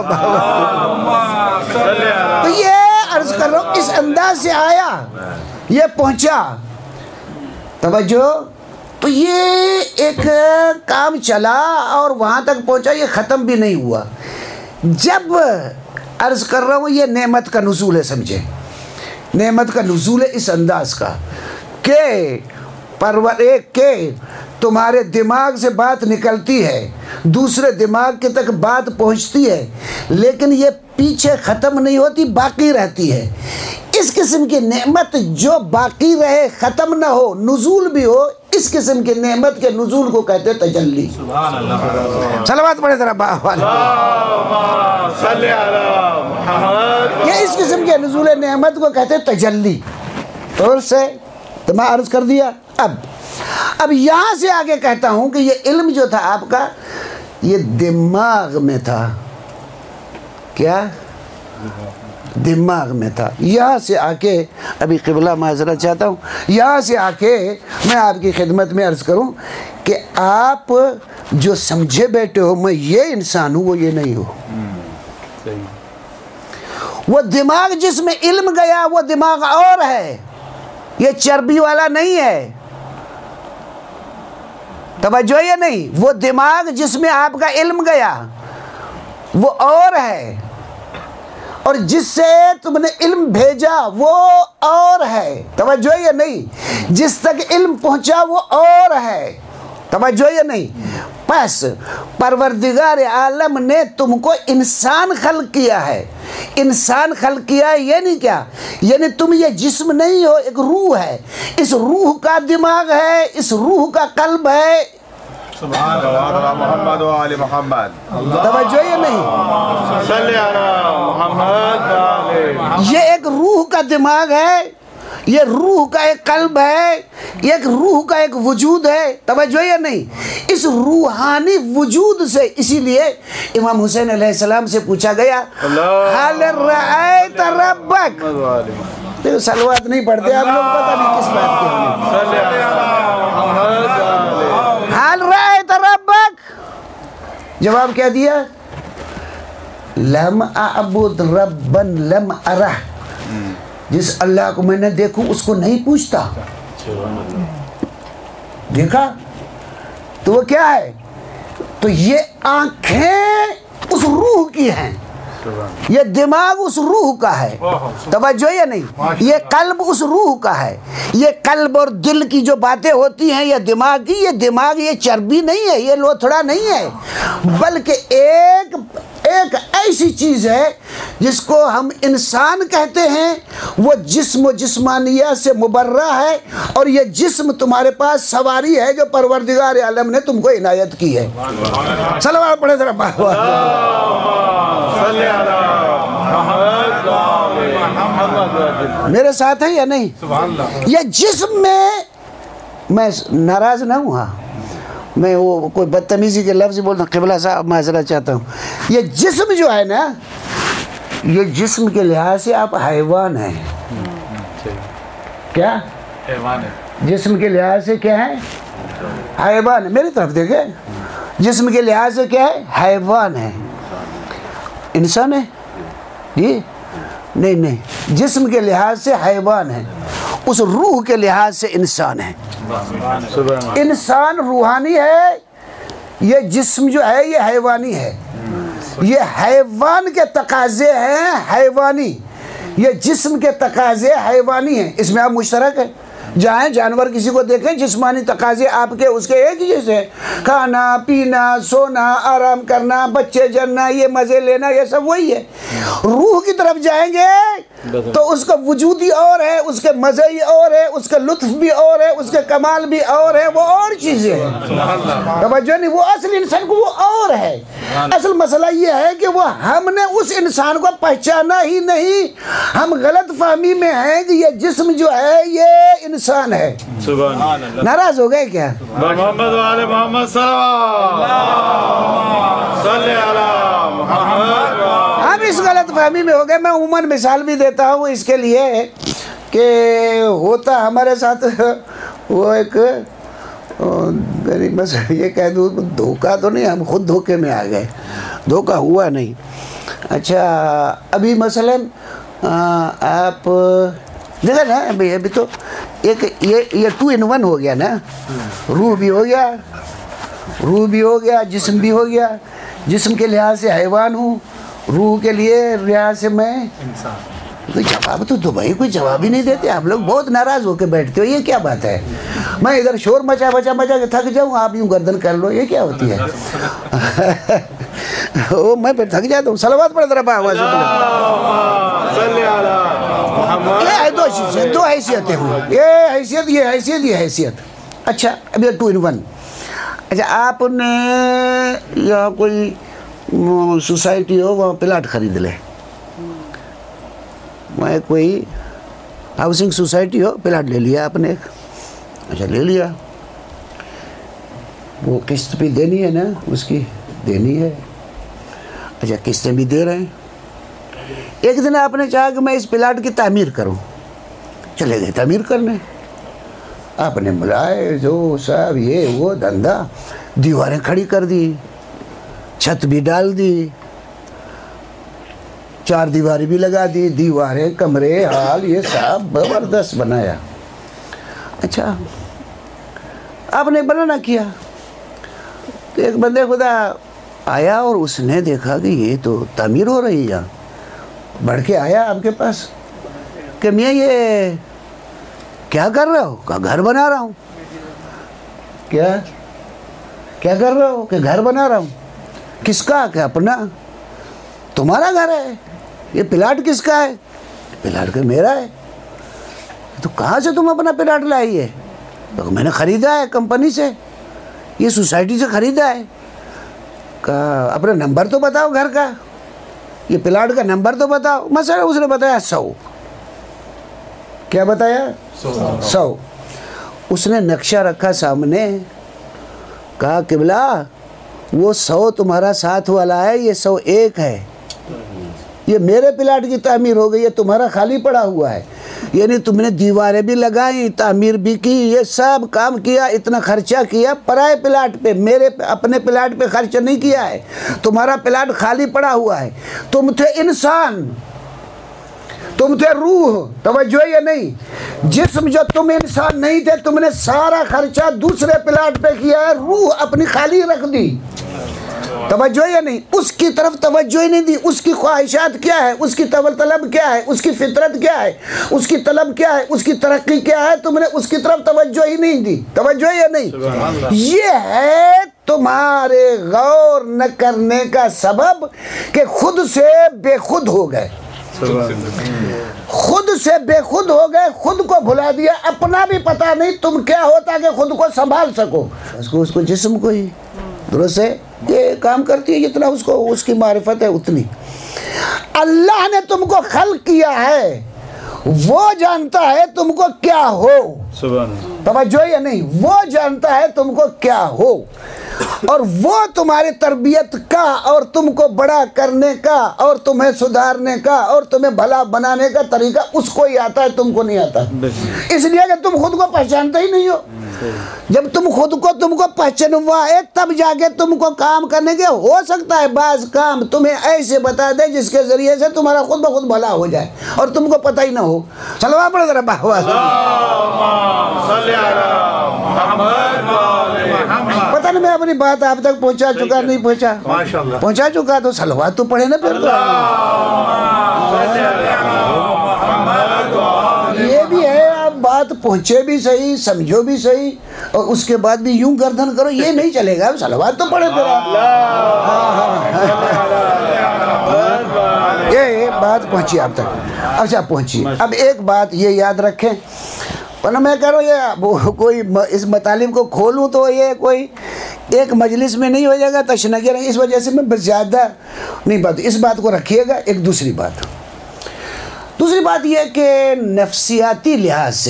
तो ये अर्ज कर रहा हूँ, इस अंदाज से आया, ये पहुंचा, तवज्जो, तो ये एक काम चला और वहाँ तक पहुँचा, ये ख़त्म भी नहीं हुआ। जब अर्ज कर रहा हूँ ये नेमत का नुज़ूल है, समझे, नेमत का नुज़ूल है इस अंदाज का कि परवर एक के तुम्हारे दिमाग से बात निकलती है, दूसरे दिमाग के तक बात पहुंचती है, लेकिन ये पीछे ख़त्म नहीं होती, बाकी रहती है। इस किस्म की नेमत जो बाकी रहे, ख़त्म ना हो, नुज़ूल भी हो, इस किस्म की नेमत के नुज़ूल को कहते हैं तजल्ली। सलावत पढ़े जरा बाबा। ये इस किस्म के नुज़ूल नेमत को कहते हैं तजल्ली। और से तो मैं अर्ज़ कर दिया। अब अब यहाँ से आगे कहता हूँ कि ये इल्म जो था आपका, ये दिमाग में था। क्या? दिमाग में था। यहाँ से आके अभी क़िबला माज़रत चाहता हूँ, यहाँ से आके मैं आपकी खिदमत में अर्ज़ करूँ कि आप जो समझे बैठे हो मैं ये इंसान हूँ, वो ये नहीं हो। वो दिमाग जिसमें इल्म गया वो दिमाग और है, ये चर्बी वाला नहीं है। तवज्जो है नहीं, वो दिमाग जिसमें आपका इल्म गया वो और है, और जिससे तुमने इल्म भेजा वो और है। तवज्जो है नहीं, जिस तक इल्म पहुंचा वो और है। तवज्जो है नहीं। बस परवरदिगार आलम ने तुमको इंसान खल्क किया है। इंसान खल्क किया है ये नहीं क्या, यानी तुम ये जिस्म नहीं हो, एक रूह है। इस रूह का दिमाग है, इस रूह का कल्ब है। सुभान अल्लाह मोहम्मद व आले मोहम्मद। तवज्जो है नहीं, सल्ले अला मोहम्मद। ये एक रूह का दिमाग है, ये रूह का एक कल्ब है, एक रूह का एक वजूद है। तवज्जो है नहीं, इस रूहानी वजूद से, इसीलिए इमाम हुसैन अलैहिस्सलाम से पूछा गया हाल रअयत रब्बक। देखो सलवात नहीं पढ़ते आप लोग, पता नहीं किस बात के होने। हाल रअयत रब्बक, जवाब क्या दिया? लम अअबुद रब्बन लम अरह। जिस अल्लाह को मैंने देखूं उसको नहीं पूछता। देखा तो वो क्या है? तो ये आंखें उस रूह की हैं, ये दिमाग उस रूह का है। तवज्जो है नहीं, ये कल्ब उस रूह का है। ये कल्ब और दिल की जो बातें होती हैं ये दिमाग की, ये दिमाग ये चर्बी नहीं है, ये लोथड़ा नहीं है, बल्कि एक एक ऐसी चीज़ है जिसको हम इंसान कहते हैं। वो जिस्म जिस्मानिया से मुबर्रा है, और ये जिस्म तुम्हारे पास सवारी है जो परवरदिगार आलम ने तुमको इनायत की है। सलवात पढ़े जरा। मेरे साथ है या नहीं? ये जिस्म में मैं नाराज ना हुआ, मैं वो कोई बदतमीजी के लफ्ज़ बोलता हूँ, क़िबला साहब माजरा चाहता हूँ। ये जिस्म जो है ना, ये जिस्म के लिहाज से आप हैवान हैं। क्या हैवान है? जिस्म के लिहाज से क्या है? हैवान है। मेरी तरफ देखे, जिस्म के लिहाज से क्या है? हैवान है। इंसान है जी? नहीं नहीं, जिस्म के लिहाज से हैवान है, उस रूह के लिहाज से इंसान है। इंसान रूहानी है, ये जिस्म जो है ये हैवानी है। ये हैवान के तकाजे हैं हैवानी, ये जिस्म के तकाजे हैवानी हैं। इसमें आप मुश्तरक है। जहाँ जानवर किसी को देखें, जिस्मानी तकाजे आपके उसके एक ही जैसे, खाना पीना सोना आराम करना बच्चे जन्ना ये मज़े लेना ये सब वही है। रूह की तरफ जाएंगे तो उसका वजूद ही और है, उसके मज़े ही और है, उसका लुत्फ भी और है, उसके कमाल भी और है, वो और चीज़ें हैं। तवज्जो नहीं, वो असल इंसान को वो और है। असल मसला ये है कि वो हमने उस इंसान को पहचाना ही नहीं, हम गलत फहमी में हैं कि ये जिस्म जो है ये इंसान है। नाराज हो गए क्या? मोहम्मद वाले मोहम्मद हम इस गलत फहमी में हो गए। मैं उमूमन मिसाल भी देता हूँ इसके लिए कि होता हमारे साथ वो एक गरीब, बस ये कह दूँ धोखा तो नहीं, हम खुद धोखे में आ गए, धोखा हुआ नहीं। अच्छा अभी मसलन आप देखा ना, अभी अभी तो एक ये ये टू इन वन हो गया ना, रूह भी हो गया, रूह भी हो गया, जिस्म भी हो गया। जिस्म के लिहाज से हैवान हूँ, रूह के लिए लिहाज से मैं इंसान। कोई जवाब तो दो भाई, कोई जवाब ही नहीं देते आप लोग, बहुत नाराज़ होकर बैठते हो। ये क्या बात है? मैं इधर शोर मचा मचा मचा के थक जाऊँ, आप यूँ गर्दन कर लो, ये क्या होती है? ओ मैं फिर थक जाता हूँ। सलावत पढ़ जरा आवाज़। ये है दो चीज़ें, दो हैसियतें हुई, ये हैसियत ये हैसियत ये हैसियत। अच्छा अभी टू इन वन। अच्छा आपने यहाँ कोई सोसाइटी हो वहाँ प्लाट खरीद ले, वहाँ कोई हाउसिंग सोसाइटी हो, प्लाट ले लिया आपने एक। अच्छा ले लिया, वो किस्त भी देनी है ना, उसकी देनी है। अच्छा किस्तें भी दे रहे हैं। एक दिन आपने चाहा कि मैं इस प्लाट की तामीर करूं, चले गए तामीर करने। आपने बुलाए जो साहब ये वो धंधा, दीवारें खड़ी कर दी, छत भी डाल दी, चार दीवारें भी लगा दी, दीवारें कमरे हाल ये सब ज़बरदस्त बनाया। अच्छा आपने बना ना किया, तो एक बंदे खुदा आया और उसने देखा कि ये तो तामीर हो रही है यहाँ। बढ़ के आया आपके पास कि मियाँ ये क्या कर रहे हो? कहा घर बना रहा हूँ। क्या क्या कर रहे हो? कि घर बना रहा हूँ। किसका? कि अपना। तुम्हारा घर है? ये प्लाट किसका है? प्लाट का मेरा है। तो कहाँ से तुम अपना प्लाट लाई है? तो मैंने ख़रीदा है कंपनी से, ये सोसाइटी से ख़रीदा है। का अपना नंबर तो बताओ घर का, ये प्लाट का नंबर तो बताओ। मसला उसने बताया सौ। क्या बताया? सौ। सौ। उसने नक्शा रखा सामने, कहा किबला वो सौ तुम्हारा साथ वाला है, ये सौ एक है। ये मेरे प्लाट की तामीर हो गई, ये तुम्हारा खाली पड़ा हुआ है। यानी तुमने दीवारें भी लगाई, तामीर भी की, ये सब काम किया, इतना खर्चा किया पराए प्लाट पे, मेरे अपने प्लाट पे खर्चा नहीं किया है। तुम्हारा प्लाट खाली पड़ा हुआ है। तुम थे इंसान, तुम थे रूह, तवज्जो या नहीं? जिस्म जो तुम इंसान नहीं थे, तुमने सारा खर्चा दूसरे प्लाट पे किया है, रूह अपनी खाली रख दी। तवज्जो या नहीं? उसकी तरफ तवज्जो ही नहीं दी। उसकी ख्वाहिशात क्या है, उसकी तवल तलब क्या है, उसकी फितरत क्या है, उसकी तलब क्या है, उसकी तरक्की क्या है, तुमने उसकी तरफ तवज्जो ही नहीं दी। तवज्जो या नहीं? ये है तुम्हारे गौर न करने का सबब कि खुद से बेखुद हो गए। खुद से बेखुद हो गए, खुद को भुला दिया, अपना भी पता नहीं तुम क्या होता कि खुद को संभाल सको। उसको उसको जिस्म को ही दुरुस्त है, ये काम करती है जितना उसको उसकी मारिफत है उतनी। अल्लाह ने तुमको खल्क किया है, वो जानता है तुमको क्या हो। तवज्जो या नहीं? वो जानता है तुमको क्या हो, और वो तुम्हारी तरबियत का और तुमको बड़ा करने का और तुम्हें सुधारने का और तुम्हें भला बनाने का तरीका उसको ही आता है, तुमको नहीं आता। इसलिए कि तुम खुद को पहचानते ही नहीं हो। जब तुम खुद को तुमको पहचानवाए तब जाके तुमको काम करने के हो सकता है बाज काम तुम्हें ऐसे बता दे जिसके जरिए से तुम्हारा खुद ब खुद भला हो जाए और तुमको पता ही ना हो। सलवा पड़े जरा बाहवा। पता नहीं मैं अपनी बात आप तक पहुंचा चुका नहीं पहुंचा? पहुंचा चुका तो सलवा तो पढ़े ना फिर। ये भी है, आप बात पहुंचे भी सही, समझो भी सही, और उसके बाद भी यूं गर्दन करो, ये नहीं चलेगा। सलवात तो पढ़े फिर। ये बात पहुंची आप तक। अच्छा पहुंची। अब एक बात ये याद रखें, वरना मैं कह रहा हूँ ये वो कोई इस मतालिब को खोलूँ तो ये कोई एक मजलिस में नहीं हो जाएगा तशनगर। इस वजह से मैं ज़्यादा नहीं बात, इस बात को रखिएगा। एक दूसरी बात दूसरी बात यह कि नफ्सियाती लिहाज से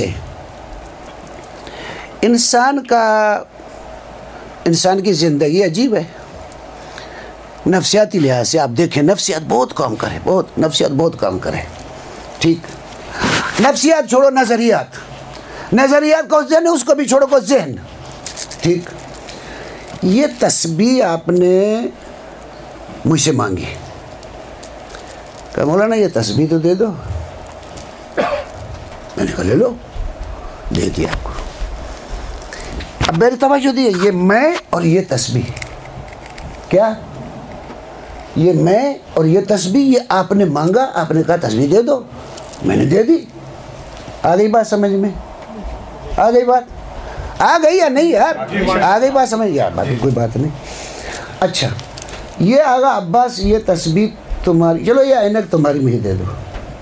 इंसान का इंसान की ज़िंदगी अजीब है। नफ्सियाती लिहाज से आप देखें, नफ्सियात बहुत काम करे, बहुत नफ्सियात बहुत काम करे। ठीक, नफ्सियात छोड़ो, नज़रियात नज़रियात को जहन, उसको भी छोड़ो को जहन। ठीक, ये तस्बीह आपने मुझसे मांगी, कहा मौलाना ये तस्बीह तो दे दो। मैंने कहा ले लो, दे दिया आपको। अब मेरी तवज्जो दी, ये मैं और ये तस्बीह, क्या ये मैं और ये तस्बीह, ये आपने मांगा, आपने कहा तस्बीह दे दो, मैंने दे दी। आ गई बात समझ में? आ गई बात? आ गई या नहीं यार? आ गई बात समझ गया? बात कोई बात नहीं। अच्छा, ये आगा अब्बास, ये तस्बीह तुम्हारी, चलो ये ऐनक तुम्हारी मुझे दे दो।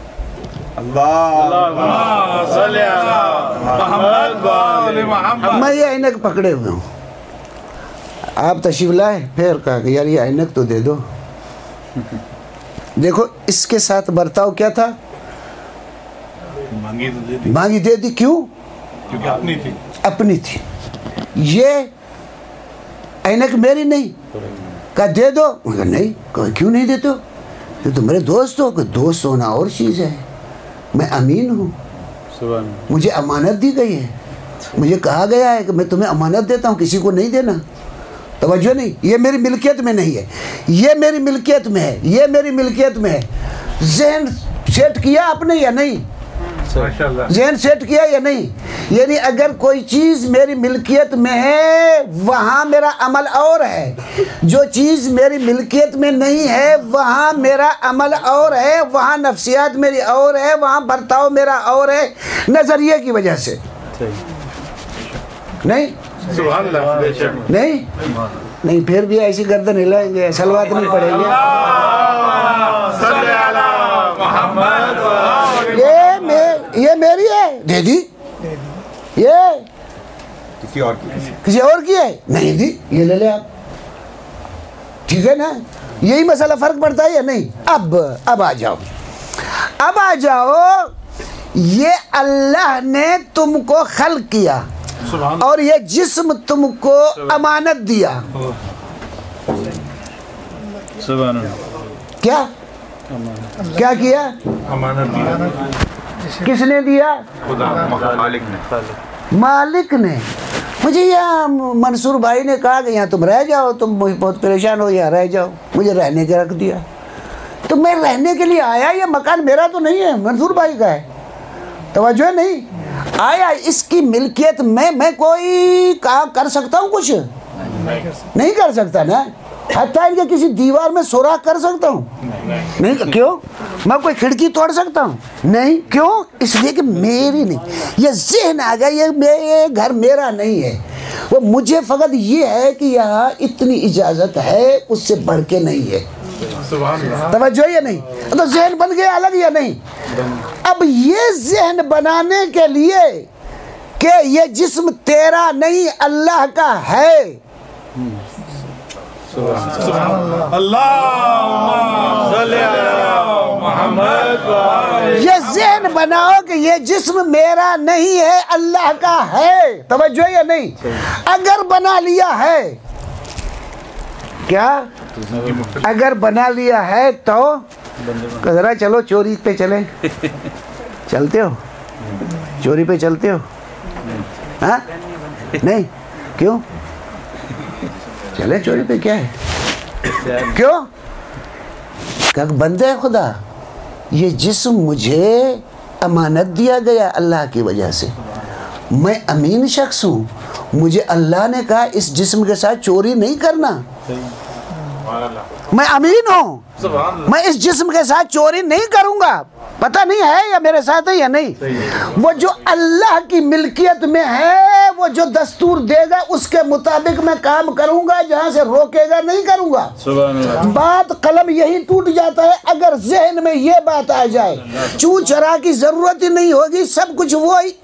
मैं ये ऐनक पकड़े हुए हूँ, आप तशरीफ लाए, फिर कहा कि यार ये ऐनक तो दे दो। देखो इसके साथ बर्ताव क्या था? मांगी तो दे दी। मांगी दे दी, क्यों? क्योंकि अपनी थी। अपनी थी। ये ऐनक मेरी नहीं, कहा दे दो। मगर नहीं, कहा क्यों नहीं देते हो? तो तुम मेरे दोस्त हो। कि दोस्त होना और चीज़ है, मैं अमीन हूँ, मुझे अमानत दी गई है, मुझे कहा गया है कि मैं तुम्हें अमानत देता हूँ, किसी को नहीं देना। तवज्जो नहीं, ये मेरी मिल्कियत में नहीं है, ये मेरी मिल्कियत में है, ये मेरी मिल्कियत में है। ज़हन सेट किया आपने या नहीं? जहन सेट किया या नहीं? यानी अगर कोई चीज़ मेरी मिल्कियत में है वहाँ मेरा अमल और है, जो चीज़ मेरी मिल्कियत में नहीं है वहाँ मेरा अमल और है, वहाँ नफ्सियात मेरी और है, वहाँ बर्ताव मेरा और है, नज़रिए की वजह से। नहीं नहीं नहीं फिर भी ऐसी गर्दन हिलाएंगे, सलवात नहीं पड़ेंगे। ये मे, ये मेरी है, दे दी। ये किसी और की किसी और की है, नहीं दी, ये ले ले आप। ठीक है ना? यही मसला फर्क पड़ता है या नहीं? अब अब आ जाओ, अब आ जाओ। ये अल्लाह ने तुमको खल्क किया और ये जिस्म तुमको अमानत दिया। क्या क्या किया? अमानत दिया। किसने दिया? खुदा मालिक ने। मालिक ने। मुझे यहाँ मंसूर भाई ने कहा कि यहाँ तुम रह जाओ, तुम बहुत परेशान हो, यहाँ रह जाओ। मुझे रहने के रख दिया। तो मैं रहने के लिए आया, ये मकान मेरा तो नहीं है, मंसूर भाई का है। तवज्जो नहीं आया, इसकी मिल्कियत में मैं कोई काम कर सकता हूँ? कुछ नहीं, नहीं कर सकता ना। हत्ता इनके किसी दीवार में सुराख कर सकता हूँ? नहीं, नहीं। क्यों? मैं कोई खिड़की तोड़ सकता हूँ? नहीं। क्यों? इसलिए कि मेरी नहीं। ये ज़हन आ गया, ये ये घर मेरा नहीं है। वो मुझे फ़कत ये है कि यहाँ इतनी इजाज़त है, उससे बढ़ के नहीं है। तवज्जो या नहीं? तो ज़हन बन गया अलग या नहीं? अब ये ज़हन बनाने के लिए कि ये जिस्म तेरा नहीं अल्लाह का है, ये ज़हन बनाओ कि ये जिस्म मेरा नहीं है अल्लाह का है। तवज्जो या नहीं? अगर बना लिया है, क्या अगर बना लिया है तो ज़रा चलो चोरी पे चले। चलते हो? चोरी पे चलते हो? हाँ? नहीं। क्यों? चले चोरी पे, क्या है? क्यों? क्या बंदे है खुदा, ये जिस्म मुझे अमानत दिया गया अल्लाह की वजह से। मैं अमीन शख्स हूँ, मुझे अल्लाह ने कहा इस जिस्म के साथ चोरी नहीं करना। मैं अमीन हूँ, मैं इस जिस्म के साथ चोरी नहीं करूँगा। पता नहीं है या मेरे साथ है या नहीं? वो जो अल्लाह की मिल्कियत में है, वो जो दस्तूर देगा उसके मुताबिक मैं काम करूँगा, जहाँ से रोकेगा नहीं करूँगा। बात कलम यही टूट जाता है अगर जहन में ये बात आ जाए, चू चरा की ज़रूरत ही नहीं होगी, सब कुछ वो ही।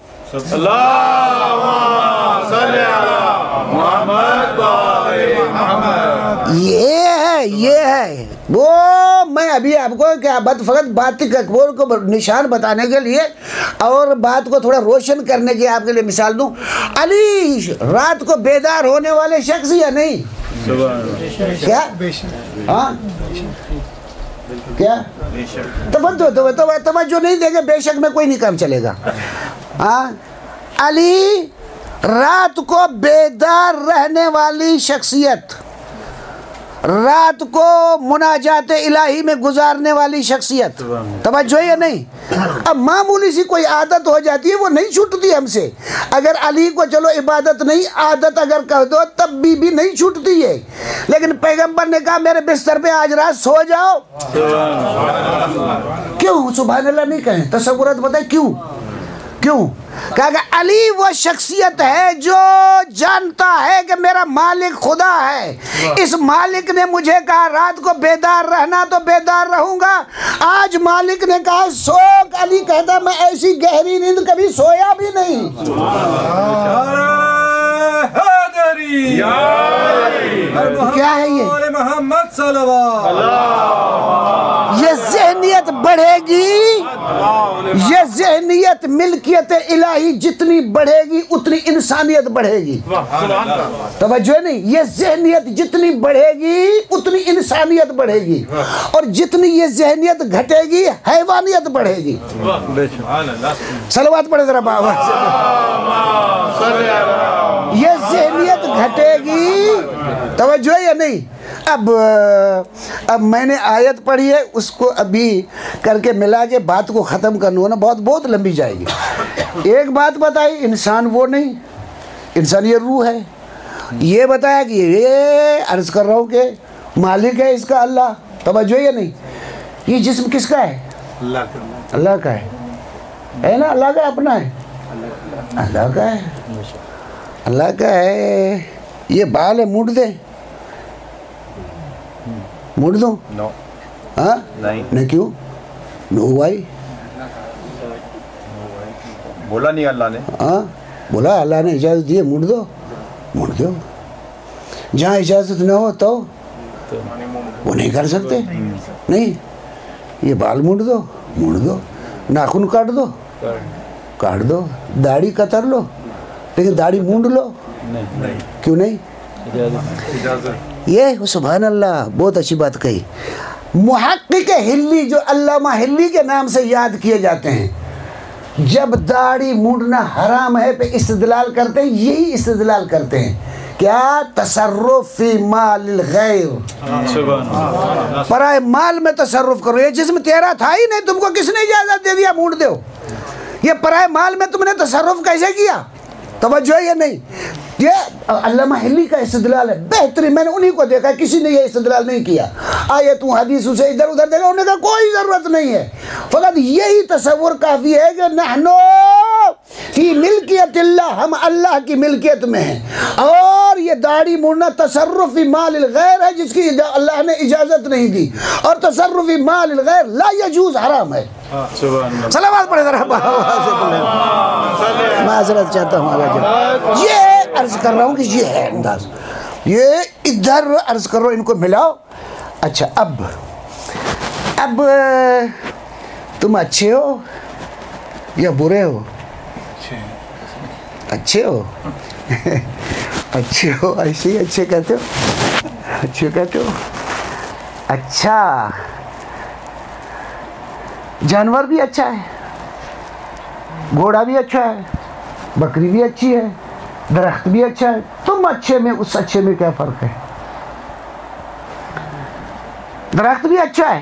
ये है, ये है वो। मैं अभी आपको क्या बात, फकत बात अकबर को निशान बताने के लिए और बात को थोड़ा रोशन करने की आपके लिए मिसाल दूं। अली रात को बेदार होने वाले शख्स या नहीं? क्या? हाँ क्या? तवज्जो तवज्जो तवज्जो नहीं देंगे, बेशक में कोई नहीं काम चलेगा। हाँ, अली रात को बेदार रहने वाली शख्सियत, रात को मुनाजात इलाही में गुजारने वाली शख्सियत। तवज्जो या नहीं? अब मामूली सी कोई आदत हो जाती है, वो नहीं छूटती हमसे। अगर अली को चलो इबादत नहीं, आदत अगर कह दो तब भी, भी नहीं छूटती है। लेकिन पैगंबर ने कहा मेरे बिस्तर पे आज रात सो जाओ। क्यों सुभान अल्लाह नहीं कहें? तसव्वुरात बताए क्यों? क्यों? कहा अली वो शख्सियत है जो जानता है कि मेरा मालिक खुदा है। इस मालिक ने मुझे कहा रात को बेदार रहना तो बेदार रहूंगा। आज मालिक ने कहा सो, अली कहता मैं ऐसी गहरी नींद कभी सोया भी नहीं। क्या है ये? मोहम्मद सल्लल्लाहु। ये ज़हनियत बढ़ेगी, ये ज़हनियत मिल्कियत इलाही जितनी बढ़ेगी उतनी इंसानियत बढ़ेगी। तवज्जो नहीं? ये ज़हनियत जितनी बढ़ेगी उतनी इंसानियत बढ़ेगी, और जितनी ये ज़हनियत घटेगी हैवानियत बढ़ेगी। सलवात पढ़े जरा बाबा। ये ज़हनियत घटेगी, तवज्जो या नहीं? अब अब मैंने आयत पढ़ी है, उसको अभी करके मिला के बात को ख़त्म करना ना बहुत बहुत लंबी जाएगी। एक बात बताई, इंसान वो नहीं, इंसान ये रूह है। ये बताया कि ये अर्ज़ कर रहा हूँ कि मालिक है इसका अल्लाह, तवज्जो या नहीं। ये जिस्म किसका है? अल्लाह का। अल्लाह का है, है ना? अल्लाह का अपना है, अल्लाह का है, अल्लाह का है। ये बाल है, मुड़ दे, मुड़ दो? नो। हाँ नहीं। नहीं, क्यों? नो भाई, बोला नहीं अल्लाह ने। हाँ बोला, अल्लाह ने इजाज़त दी है, मुड़ दो, मुड़ दो। जहाँ इजाज़त न हो तो वो नहीं कर सकते। नहीं, ये बाल मुड़ दो, मुड़ दो, नाखून काट दो, काट दो, दाढ़ी कतर लो, लेकिन दाढ़ी मूंड लो नहीं। क्यों नहीं? ये सुभान अल्लाह, बहुत अच्छी बात कही। मुहक्किक हिल्ली जो अल्लामा हिल्ली के नाम से याद किए जाते हैं, जब दाढ़ी मूंडना हराम है पे इस्तेदलाल करते हैं, यही इस्तेदलाल करते हैं क्या? तसर्रुफ फी मालिल गैर, पराए माल में तसर्रुफ करो। ये जिस्म तेरा था ही नहीं, तुमको किसने इजाजत दे दिया मूंड दो? ये पराए माल में तुमने तसर्रुफ कैसे किया? तवज्जो है या नहीं? ये अल्लामा हिल्ली का इस्तेदलाल है, बेहतरीन। मैंने उन्हीं को देखा, किसी ने ये इस्तेदलाल नहीं किया। आए तू हदीस उसे इधर उधर देखा, उन्होंने कहा कोई ज़रूरत नहीं है, फ़कत यही तसव्वुर काफ़ी है कि नहनो फी मिल्कियतिल्लाह, हम अल्लाह की मिल्कियत में हैं। और ये दाढ़ी मुड़ना तसर्रुफ फी मालिल गैर है, जिसकी अल्लाह ने इजाज़त नहीं दी, और तसर्रुफ फी मालिल गैर ला यजूज़, हराम है। सलावत पढ़े ज़रा, माज़रत चाहता हूँ आवाज़। ये अर्ज़ कर रहा हूँ कि ये है अंदाज, ये इधर अर्ज़ कर रहा हूँ, इनको मिलाओ। अच्छा, अब अब तुम अच्छे हो या बुरे हो? अच्छे हो अच्छे हो, ऐसे ही अच्छे कहते हो, अच्छे कहते हो। अच्छा, जानवर भी अच्छा है, घोड़ा भी अच्छा है, बकरी भी अच्छी है, दरख्त भी अच्छा है। तुम अच्छे में उस अच्छे में क्या फ़र्क है? दरख्त भी अच्छा है,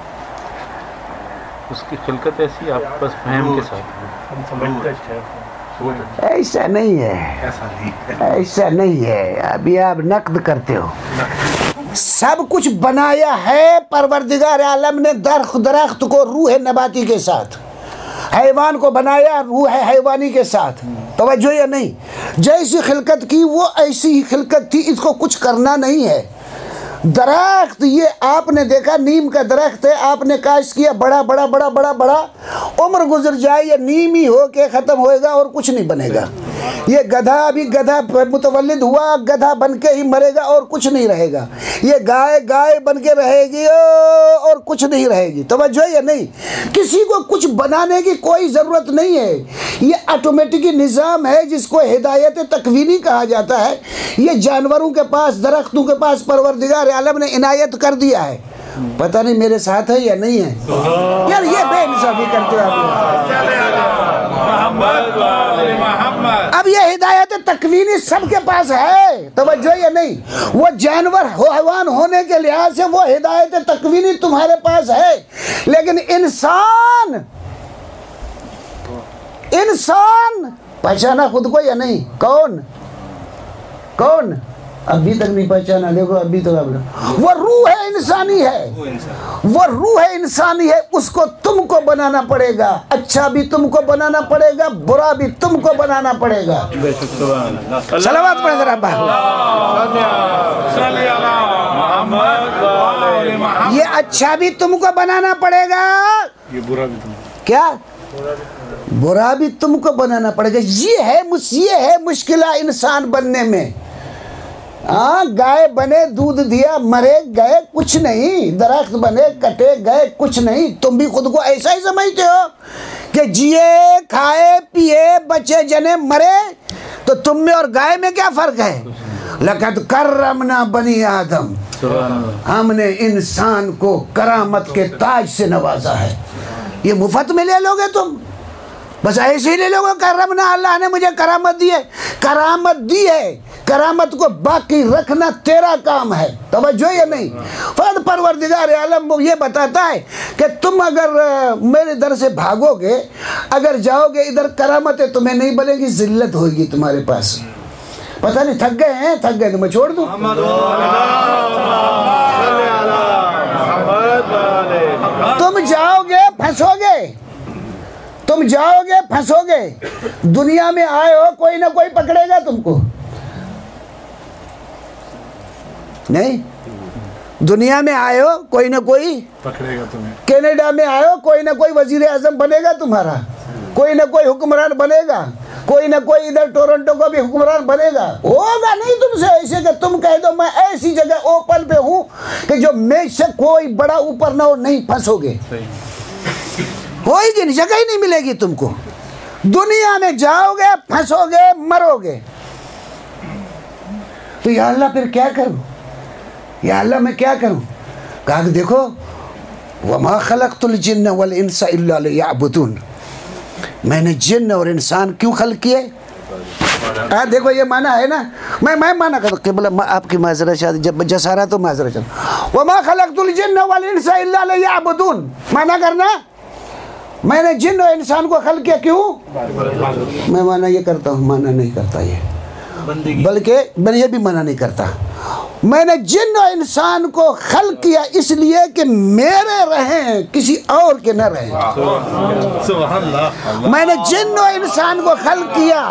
उसकी खिलकत ऐसी, आप बस फहम के साथ हम समझते हैं। ऐसा नहीं है, ऐसा नहीं, ऐसा नहीं है। अभी आप नक़्द करते हो। सब कुछ बनाया है परवरदिगार आलम ने, दरख्त दरख्त को रूह नबाती के साथ, हैवान को बनाया रूह हैवानी के साथ। तवज्जो या नहीं? जैसी खिलकत की वो ऐसी ही खिलकत थी, इसको कुछ करना नहीं है। दरख्त ये आपने देखा, नीम का दरख्त है, आपने काश किया, बड़ा बड़ा बड़ा बड़ा बड़ा, उम्र गुजर जाए ये नीम ही हो के ख़त्म होएगा और कुछ नहीं बनेगा। ये गधा अभी गधा मुतवल्लिद हुआ, गधा बन के ही मरेगा और कुछ नहीं रहेगा। ये गाय गाय बन के रहेगी और कुछ नहीं रहेगी। तवज्जो या नहीं? किसी को कुछ बनाने की कोई ज़रूरत नहीं है। ये ऑटोमेटिक निज़ाम है जिसको हिदायत तकवीनी कहा जाता है। ये जानवरों के पास, दरख्तों के पास परवरदिगार आलम ने इनायत कर दिया है। पता नहीं मेरे साथ है या नहीं है यार, ये बेइंसाफी करते हो आप। अब ये हिदायत तकवीनी सबके पास है, तवज्जो या नहीं? वो जानवर हो, हैवान होने के लिहाज से वो हिदायत तकवीनी तुम्हारे पास है, लेकिन इंसान इंसान पहचाना खुद को या नहीं? कौन कौन अभी तक नहीं पहचाना? देखो अभी तो आप, वो रूह है, इंसानी है, वो रूह है, इंसानी है। उसको तुमको बनाना पड़ेगा, अच्छा भी तुमको बनाना पड़ेगा, बुरा भी तुमको बनाना पड़ेगा। सलावत पढ़े जरा। ये अच्छा भी तुमको बनाना पड़ेगा, ये बुरा भी तुम क्या बुरा भी तुमको बनाना पड़ेगा। ये है ये है मुश्किल इंसान बनने में। हाँ, गाय बने, दूध दिया, मरे गए, कुछ नहीं। दरख्त बने, कटे गए, कुछ नहीं। तुम भी खुद को ऐसा ही समझते हो कि जिए, खाए, पिए, बचे, जने, मरे, तो तुम में और गाय में क्या फ़र्क है? लक़द कर्रमना बनी आदम, हमने इंसान को करामत के ताज से नवाजा है। ये मुफ्त में ले लोगे तुम? बस ऐसे ही ले लोगे करम ना, अल्लाह ने मुझे करामत दी है। करामत दी है, करामत को बाकी रखना तेरा काम है। तवज्जो या नहीं? फर्द परवरदिगार आलम वो ये बताता है कि तुम अगर मेरे दर से भागोगे, अगर जाओगे इधर, करामतें तुम्हें नहीं बनेगी, जिल्लत होगी तुम्हारे पास। पता नहीं थक गए हैं, थक गए तो मैं छोड़ दूं। तुम जाओगे फंसोगे, तुम जाओगे फंसोगे। दुनिया में आए हो, कोई ना कोई पकड़ेगा तुमको। नहीं, दुनिया में आए हो, कोई ना कोई पकड़ेगा तुम्हें। कनाडा में आए हो, कोई ना कोई वजीर आजम बनेगा तुम्हारा, कोई ना कोई हुक्मरान बनेगा, कोई ना कोई इधर टोरंटो का भी हुक्मरान बनेगा। होगा नहीं तुमसे ऐसे कि तुम कह दो मैं ऐसी जगह ओपन पे हूं कि जो मेज से कोई बड़ा ऊपर ना हो, नहीं फंसोगे। कोई दिन जगह ही नहीं मिलेगी तुमको। दुनिया में जाओगे, फंसोगे, मरोगे। तो या अल्लाह फिर क्या करूं, या अल्लाह मैं क्या करूं? कहा कि देखो, वमा खलक़तुल जिन्न वल इंसा इल्ला लियअबुदून, मैंने जिन्न और इंसान क्यों खल्क़ किए? हाँ देखो ये माना है ना, मैं मैं माना कर क़िबला आपकी माज़रत, शायद जब जसारा तो माज़रत चल, वमा खलक़तुल जिन्न वल इंसा इल्ला लियअबुदून, माना करना मैंने जिन और इंसान को खल्क़ किया क्यों? मैं माना ये करता हूँ, माना नहीं करता ये, बल्कि मैं ये भी मना नहीं करता। मैंने जिन और इंसान को खल्क़ किया इसलिए कि मेरे रहें, किसी और के न रहें। मैंने जिन और इंसान को खल्क़ किया,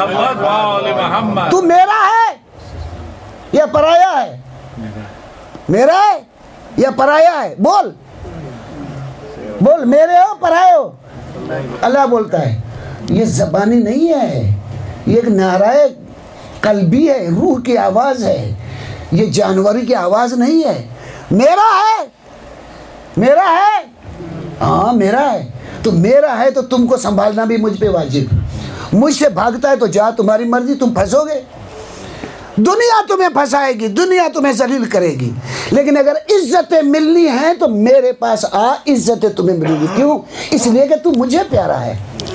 तू मेरा है या पराया है? मेरा है या पराया है? बोल बोल, मेरे हो पराए हो? अल्लाह बोलता है ये ज़बानी नहीं है, ये एक नाराए कल्बी है, रूह की आवाज़ है, ये जानवरी की आवाज़ नहीं है। मेरा है, मेरा है, हाँ मेरा है। तो मेरा है तो तुमको संभालना भी मुझ पे वाजिब। मुझसे भागता है तो जा, तुम्हारी मर्जी, तुम फंसोगे। दुनिया तुम्हें फंसाएगी, दुनिया तुम्हें जलील करेगी, लेकिन अगर इज्जतें मिलनी हैं तो मेरे पास आ, इज्जतें तुम्हें मिलेगी। क्यों? इसलिए कि तू मुझे प्यारा है।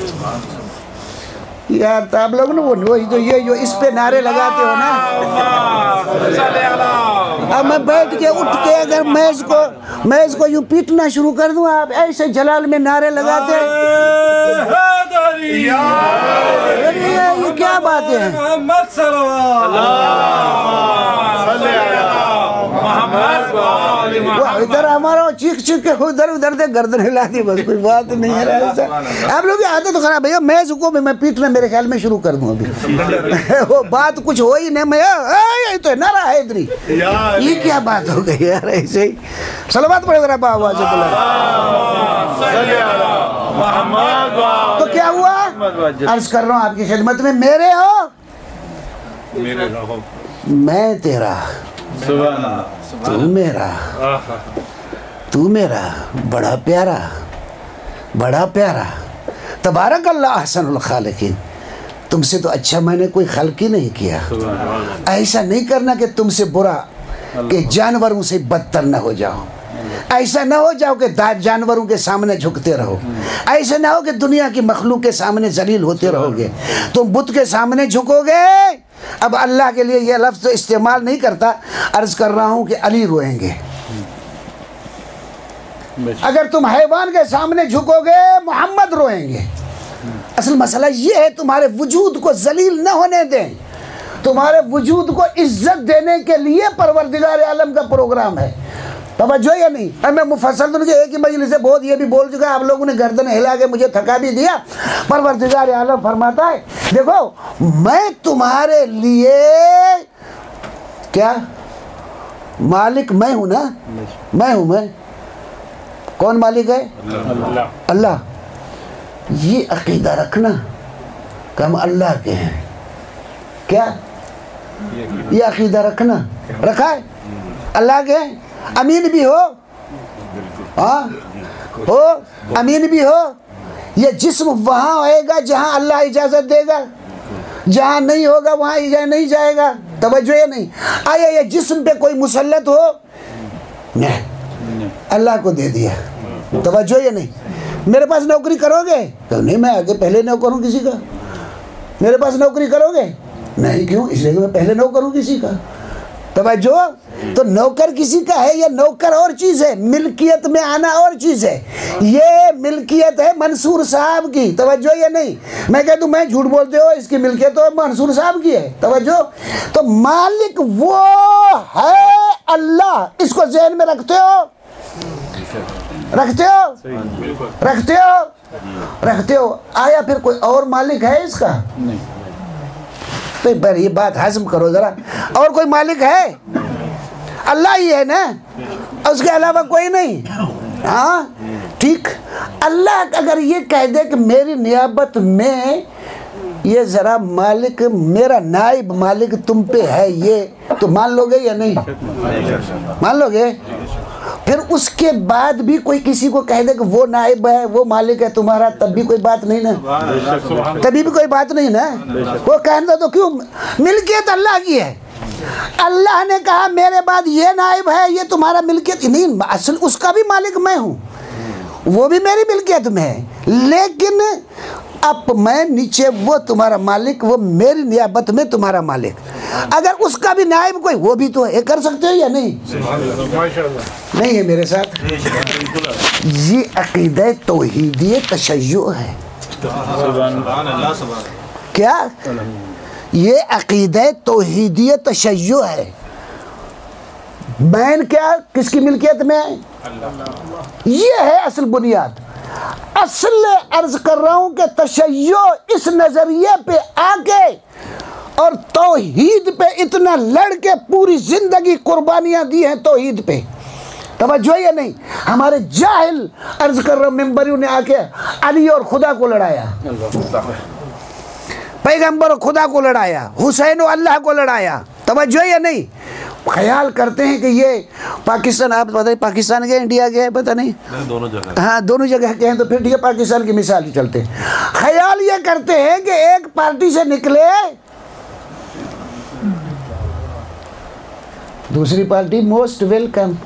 यार तो आप लोग ना वो वही तो ये जो इस पे नारे लगाते हो ना, अब मैं बैठ के उठ के अगर मैं इसको मैं इसको यूं पीटना शुरू कर दूं, आप ऐसे जलाल में नारे लगाते हैं, ये क्या बात है? इधर हमारा चीख चीख के उधर उधर से गर्दन हिला दी, बस कोई बात नहीं है। आप लोग की आदत तो खराब भैया, मैं इसको मैं पीटना मेरे ख्याल में शुरू कर दूं अभी। वो बात कुछ हो ही नहीं, मैं ये तो नारा है इधर ही, ये क्या बात हो गई यार? ऐसे ही सलावत पड़े जरा आवाज से बोला। तो क्या हुआ? अर्ज कर रहा हूँ आपकी खिदमत में, मेरे हो मेरे रहो, मैं तेरा, तू मेरा, तू मेरा, बड़ा प्यारा, बड़ा प्यारा। तबारक अल्लाह अहसनुल खालिकीन, तुमसे तो अच्छा मैंने कोई खल्क ही नहीं किया। ऐसा नहीं करना कि तुमसे बुरा, कि जानवरों से बदतर न हो जाओ। ऐसा ना हो जाओ कि जानवरों के सामने झुकते रहो। ऐसा ना हो कि दुनिया की मखलूक के सामने जलील होते रहोगे। तुम बुत के सामने झुकोगे। अब अल्लाह के लिए यह लफ्ज़ तो इस्तेमाल नहीं करता, अर्ज़ कर रहा हूँ कि अली रोएंगे। अगर तुम हैवान के सामने झुकोगे, मोहम्मद रोएंगे। असल मसला ये है, तुम्हारे वजूद को जलील न होने दें। तुम्हारे वजूद को इज्जत देने के लिए परवरदिगार आलम का प्रोग्राम है। तवज्जो या नहीं? अब मैं मुफस्सल तो एक ही मजलिस से बहुत ये भी बोल चुका है, आप लोगों ने गर्दन हिला के मुझे थका भी दिया। परवरदिगार आलम फरमाता है, देखो मैं तुम्हारे लिए क्या मालिक मैं हूं ना, मैं हूं। मैं कौन मालिक है? अल्लाह। अल्लाह। ये अकीदा रखना कि हम अल्लाह के हैं। क्या ये अकीदा रखना रखा है? अल्लाह के हैं। अमीन भी हो, हाँ हो, अमीन भी हो। ये जिस्म वहाँ होएगा जहाँ अल्लाह इजाज़त देगा, जहाँ नहीं होगा वहाँ इजाज़त नहीं जाएगा। तवज्जो या नहीं? आया ये जिस्म पे कोई मुसल्लत हो? नहीं, अल्लाह को दे दिया। तवज्जो या नहीं? मेरे पास नौकरी करोगे? तो नहीं, मैं आगे पहले नौकर हूँ किसी का। मेरे पास नौकरी करोगे? नहीं, क्यों? इसलिए कि मैं पहले नौकर हूँ किसी का। तवज्जो, तो नौकर किसी का है, या नौकर और चीज़ है, मिल्कियत में आना और चीज़ है। ये मिल्कियत है मंसूर साहब की, तवज्जो या नहीं? मैं कह दूँ मैं झूठ बोलते हो, इसकी मिल्कियत तो मंसूर साहब की है, तवज्जो। तो मालिक वो है अल्लाह, इसको ज़हन में रखते हो? रखते हो? रखते हो? रखते हो? आया फिर कोई और मालिक है इसका? नहीं। तो पर ये बात हजम करो जरा, और कोई मालिक है? अल्लाह ही है ना, उसके अलावा कोई नहीं। हाँ ठीक, अल्लाह अगर ये कह दे कि मेरी नियाबत में ये ज़रा मालिक, मेरा नाइब मालिक तुम पे है, ये तो मान लोगे या नहीं? मान लोगे? फिर उसके बाद भी कोई किसी को कह दे कि वो नाइब है, वो मालिक है तुम्हारा, तब भी कोई बात नहीं ना, तभी भी कोई बात नहीं ना। वो कहना तो क्यों, मिल्कियत अल्लाह की है। अल्लाह ने कहा मेरे बाद ये नाइब है, ये तुम्हारा मिल्कियत नहीं, असल उसका भी मालिक मैं हूँ, वो भी मेरी मिल्कियत में है, लेकिन अब मैं नीचे, वो तुम्हारा मालिक, वो मेरी नियाबत में तुम्हारा मालिक। अगर उसका भी नाइब कोई, वो भी तो है, कर सकते हो या नहीं? नहीं है मेरे साथ? ये अकीदा तौहीदी तशय्यो है। क्या ये अकीदा तौहीदी तशय्यो है? बैन क्या किसकी मिल्कियत में है? ये है असल बुनियाद। असल अर्ज कर रहा हूं कि तशय्यो इस नजरिए पे आके और तौहीद पे इतना लड़ के पूरी जिंदगी कुर्बानियां दी हैं तौहीद पे, तवज्जो या नहीं? हमारे जाहिल अर्ज कर रहा हूं मेंबरियों ने आके अली और खुदा को लड़ाया, पैगंबर और खुदा को लड़ाया, हुसैन और अल्लाह को लड़ाया, तवज्जो या नहीं? ख्याल करते हैं कि ये पाकिस्तान, आप पता नहीं पाकिस्तान गए, इंडिया गए, पता नहीं, दोनों जगह, हाँ दोनों जगह के हैं, तो फिर ठीक है पाकिस्तान की मिसाल ही चलते हैं। ख्याल ये करते हैं कि एक पार्टी से निकले, दूसरी पार्टी मोस्ट वेलकम।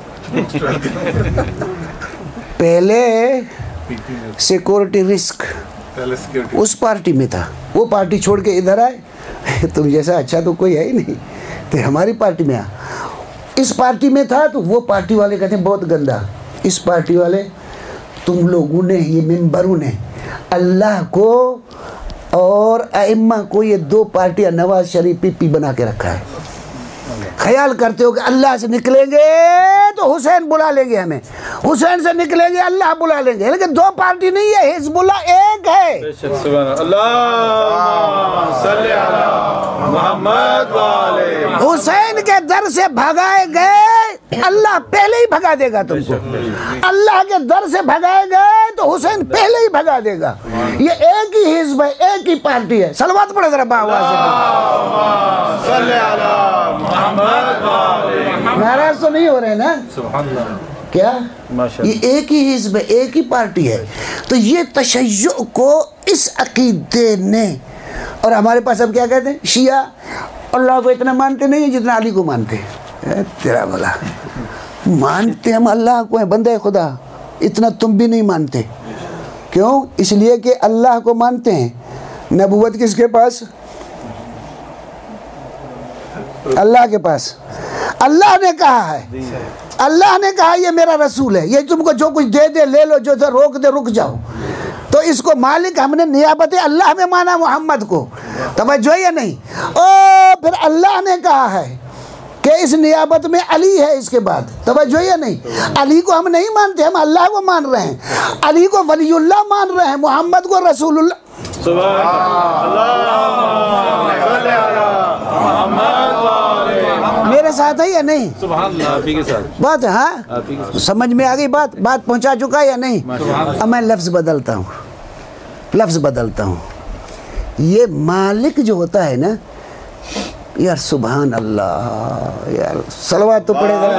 पहले सिक्योरिटी रिस्क उस पार्टी में था, वो पार्टी छोड़ के इधर आए, तुम जैसा अच्छा तो कोई है ही नहीं, तो हमारी पार्टी में आ। इस पार्टी में था तो वो पार्टी वाले कहते हैं बहुत गंदा, इस पार्टी वाले तुम लोगों ने, ये मेंबरों ने अल्लाह को और अइम्मा को, ये दो पार्टियां नवाज शरीफ पीपी बना के रखा है। ख्याल करते हो कि अल्लाह से निकलेंगे तो हुसैन बुला लेंगे हमें, हुसैन से निकलेंगे अल्लाह बुला लेंगे, लेकिन दो पार्टी नहीं है, हिजबुल्लाह एक है। हुसैन के दर से भगाए गए, अल्लाह पहले ही भगा देगा तुमको। अल्लाह के दर से भगाए गए तो हुसैन पहले ही भगा देगा। ये एक ही हिज्ब है, एक ही पार्टी है। सलवात पढ़े जरा बाबा से, नाराज तो नहीं हो रहे ना? क्या ये एक ही हिज्ब है, एक ही पार्टी है? तो ये तशय्यो को इस अकीदे ने, और हमारे पास अब क्या कहते हैं, शिया अल्लाह को इतना मानते नहीं है जितना अली को मानते हैं। तेरा भला, मानते हम अल्लाह को है, बंदे खुदा, इतना तुम भी नहीं मानते। क्यों? इसलिए कि अल्लाह को मानते हैं। नबूवत किसके पास? अल्लाह के पास। अल्लाह ने कहा है, अल्लाह ने कहा ये मेरा रसूल है, ये तुमको जो कुछ दे दे ले लो, जो दे रोक दे रुक जाओ। तो इसको मालिक हमने नियाबत अल्लाह में माना मोहम्मद को, तवज्जो या नहीं? ओ फिर अल्लाह ने कहा है कि इस नियाबत में अली है इसके बाद, तवज्जो या नहीं? अली को हम नहीं मानते, हम अल्लाह को मान रहे हैं। अली को वलीउल्लाह मान रहे हैं, मोहम्मद को रसूलुल्लाह। मेरे साथ है या नहीं? के साथ बात, हाँ समझ में आ गई बात, बात पहुंचा चुका या नहीं? अब मैं लफ्ज़ बदलता हूँ, लफ्ज़ बदलता हूँ। ये मालिक जो होता है ना यार, सुभान अल्लाह यार, सलवात तो पड़ेगा।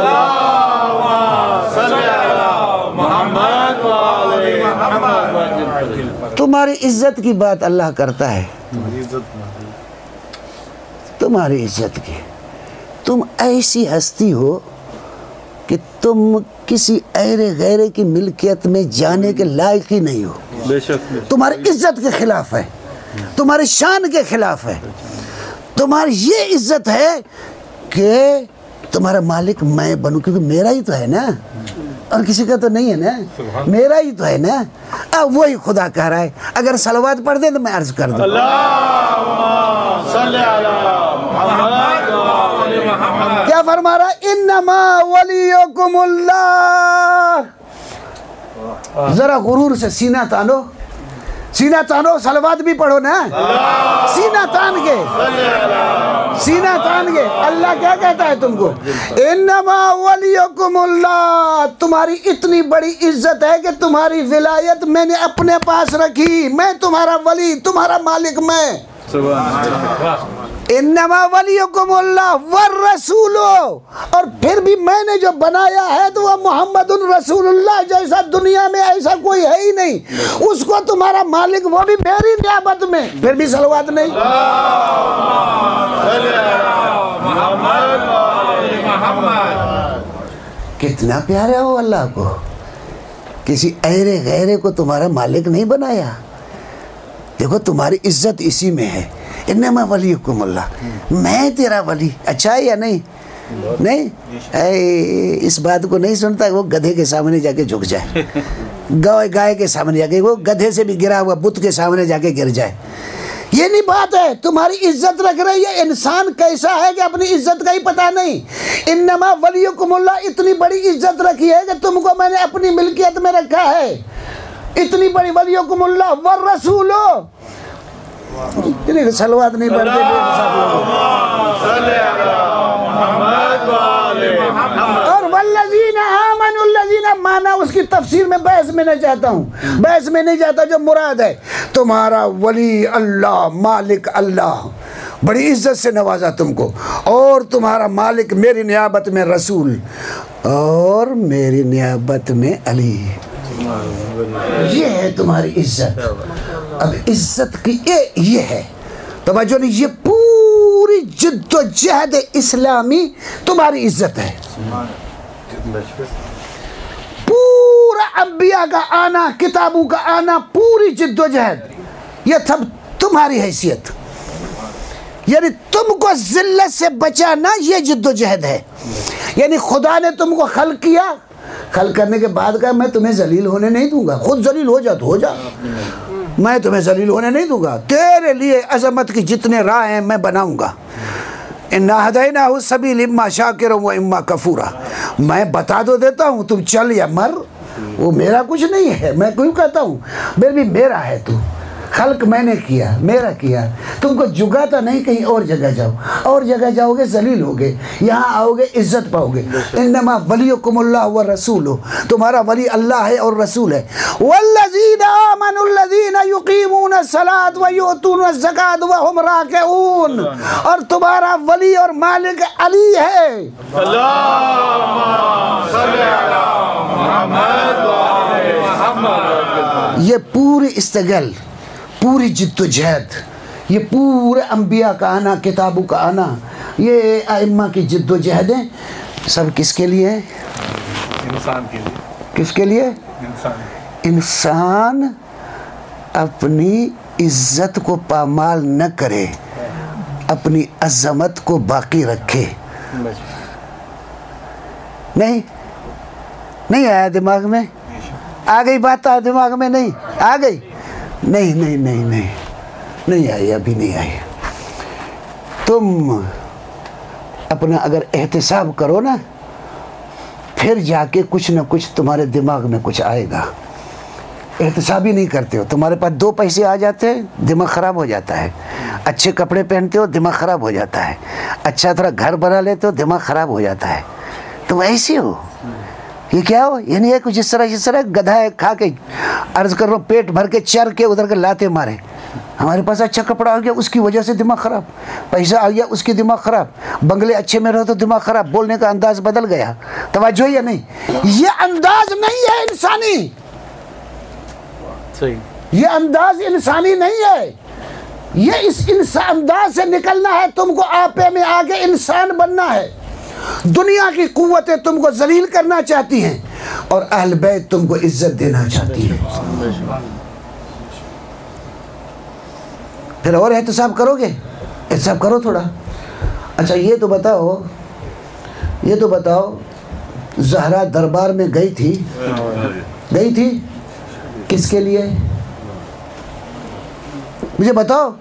तुम्हारी इज्जत की बात अल्लाह करता है, तुम्हारी इज्जत की। तुम ऐसी हस्ती हो कि तुम किसी ऐरे गैरे की मिल्कियत में जाने के लायक ही नहीं हो। बेशक तुम्हारी इज्जत के खिलाफ है, तुम्हारी शान के खिलाफ है। तुम्हारी ये इज्जत है कि तुम्हारा मालिक मैं बनूं, क्योंकि मेरा ही तो है ना, और किसी का तो नहीं है ना, मेरा ही तो है ना। अब वही खुदा कह रहा है, अगर सलवात पढ़ दे तो मैं अर्ज कर दूं, क्या फरमा रहा है? इन्नमा वलियुकुमुल्लाह। जरा गुरूर से सीना तानो, सीना तानो, सलवात भी पढ़ो ना, सीना तान के, सीना तान के। अल्लाह क्या कहता है तुमको? इन्नमा वलियुकुमुल्लाह, तुम्हारी इतनी बड़ी इज्जत है कि तुम्हारी विलायत मैंने अपने पास रखी। मैं तुम्हारा वली, तुम्हारा मालिक मैं। इन्नमा वलियुकुमुल्लाह वर्रसूलो, और फिर भी मैंने जो बनाया है तो वह मोहम्मदुन रसूलुल्लाह जैसा दुनिया में ऐसा कोई है ही नहीं। उसको तुम्हारा मालिक, वो भी मेरी नियामत में, फिर भी सलवात नहीं। कितना प्यारे हो अल्लाह को, किसी ऐरे गैरे को तुम्हारा मालिक नहीं बनाया। देखो तुम्हारी इज्जत इसी में है। इन्नमा वलियुकुमुल्लाह, मैं तेरा वली। अच्छा है या नहीं? नहीं ऐ, इस बात को नहीं सुनता, वो गधे के सामने जाके झुक जाए, गाय गाय के सामने जाके, वो गधे से भी गिरा हुआ बुत के सामने जाके गिर जाए। ये नहीं बात है। तुम्हारी इज्जत रख रही है। इंसान कैसा है कि अपनी इज्जत का ही पता नहीं। इन्नमा वलियुकुमुल्लाह, इतनी बड़ी इज्जत रखी है कि तुमको मैंने अपनी मिल्कियत में रखा है। इतनी बड़ी वलियुकुमुल्लाह वर्रसूलो, सलवात नहीं पढ़ते। और वल्लज़ीना आमनु, लज़ीना माना, उसकी तफसीर में बहस में नहीं जाता हूँ, बहस में नहीं जाता। जो मुराद है तुम्हारा वली अल्लाह, मालिक अल्लाह, बड़ी इज्जत से नवाजा तुमको, और तुम्हारा मालिक मेरी नियाबत में रसूल, और मेरी नियाबत में अली। ये है तुम्हारी इज्जत। अब इज्जत की ये ये है तवज्जो नहीं, ये पूरी जिद्दोजहद इस्लामी तुम्हारी इज्जत है। पूरा अंबिया का आना, किताबों का आना, पूरी जिद्दोजहद, ये सब तुम्हारी हैसियत। यानी तुमको जिल्लत से बचाना, ये जिद्दोजहद है। यानी खुदा ने तुमको खल्क किया, खल्क करने के बाद का मैं तुम्हें जलील होने नहीं दूंगा। खुद जलील हो जा तो हो जा, मैं तुम्हें जलील होने नहीं दूंगा। तेरे लिए अजमत की जितने राह हैं मैं बनाऊंगा। इन्ना हदैनाहु सबील, इम्मा शाकिर व इम्मा कफूरा। मैं बता दो देता हूँ, तुम चल या मर, वो मेरा कुछ नहीं है। मैं क्यों कहता हूँ? फिर भी मेरा है तू, खल्क मैंने किया, मेरा किया। तुमको जुगाता नहीं, कहीं और जगह जाओ, और जगह जाओगे जलील होगे, यहाँ आओगे इज्जत पाओगे। इन्नमा वलियुकुमुल्लाह व रसूलु, तुम्हारा वली अल्लाह है और रसूल है। वल्लज़ीना आमनु लज़ीना युकीमून सलात व युतून ज़कात व हुम राकिऊन, और तुम्हारा वली और मालिक अली है। ये पूरी इस्तगल, पूरी जिद्दोजहद, ये पूरे अंबिया का आना, किताबों का आना, ये आइम्मा की जिद्दोजहदें सब किसके लिए है? इंसान के लिए। किसके लिए? इंसान। इंसान अपनी इज्जत को पामाल न करे, अपनी अज़मत को बाकी रखे। नहीं नहीं आया दिमाग में? आ गई बात? आ दिमाग में नहीं आ गई? नहीं नहीं नहीं नहीं नहीं आई, अभी नहीं आई। तुम अपना अगर एहतिसाब करो ना, फिर जाके कुछ ना कुछ तुम्हारे दिमाग में कुछ आएगा। एहतिसाब ही नहीं करते हो, तुम्हारे पास दो पैसे आ जाते हैं, दिमाग ख़राब हो जाता है। अच्छे कपड़े पहनते हो, दिमाग ख़राब हो जाता है। अच्छा थोड़ा घर बना लेते हो, दिमाग ख़राब हो जाता है। तुम ऐसे हो। ये क्या हो? ये नहीं है कुछ इस तरह जिस तरह गधा है, खा के अर्ज कर रहा हूँ, पेट भर के चर के उधर के लाते मारे। हमारे पास अच्छा कपड़ा आ गया, उसकी वजह से दिमाग ख़राब। पैसा आ गया, उसकी दिमाग ख़राब। बंगले अच्छे में रहो तो दिमाग ख़राब। बोलने का अंदाज़ बदल गया। तवज्जो या नहीं? ये अंदाज नहीं है इंसानी, सही। ये अंदाज इंसानी नहीं है। ये इस इंसान अंदाज से निकलना है। तुमको आपे में आके इंसान बनना है। दुनिया की कुव्वतें तुमको जलील करना चाहती हैं और अहल बैत तुमको इज्जत देना चाहती हैं। फिर और एहतसाब करोगे? एहतसाब करो थोड़ा। अच्छा ये तो बताओ, ये तो बताओ, ज़हरा दरबार में गई थी, गई थी किसके लिए? मुझे बताओ।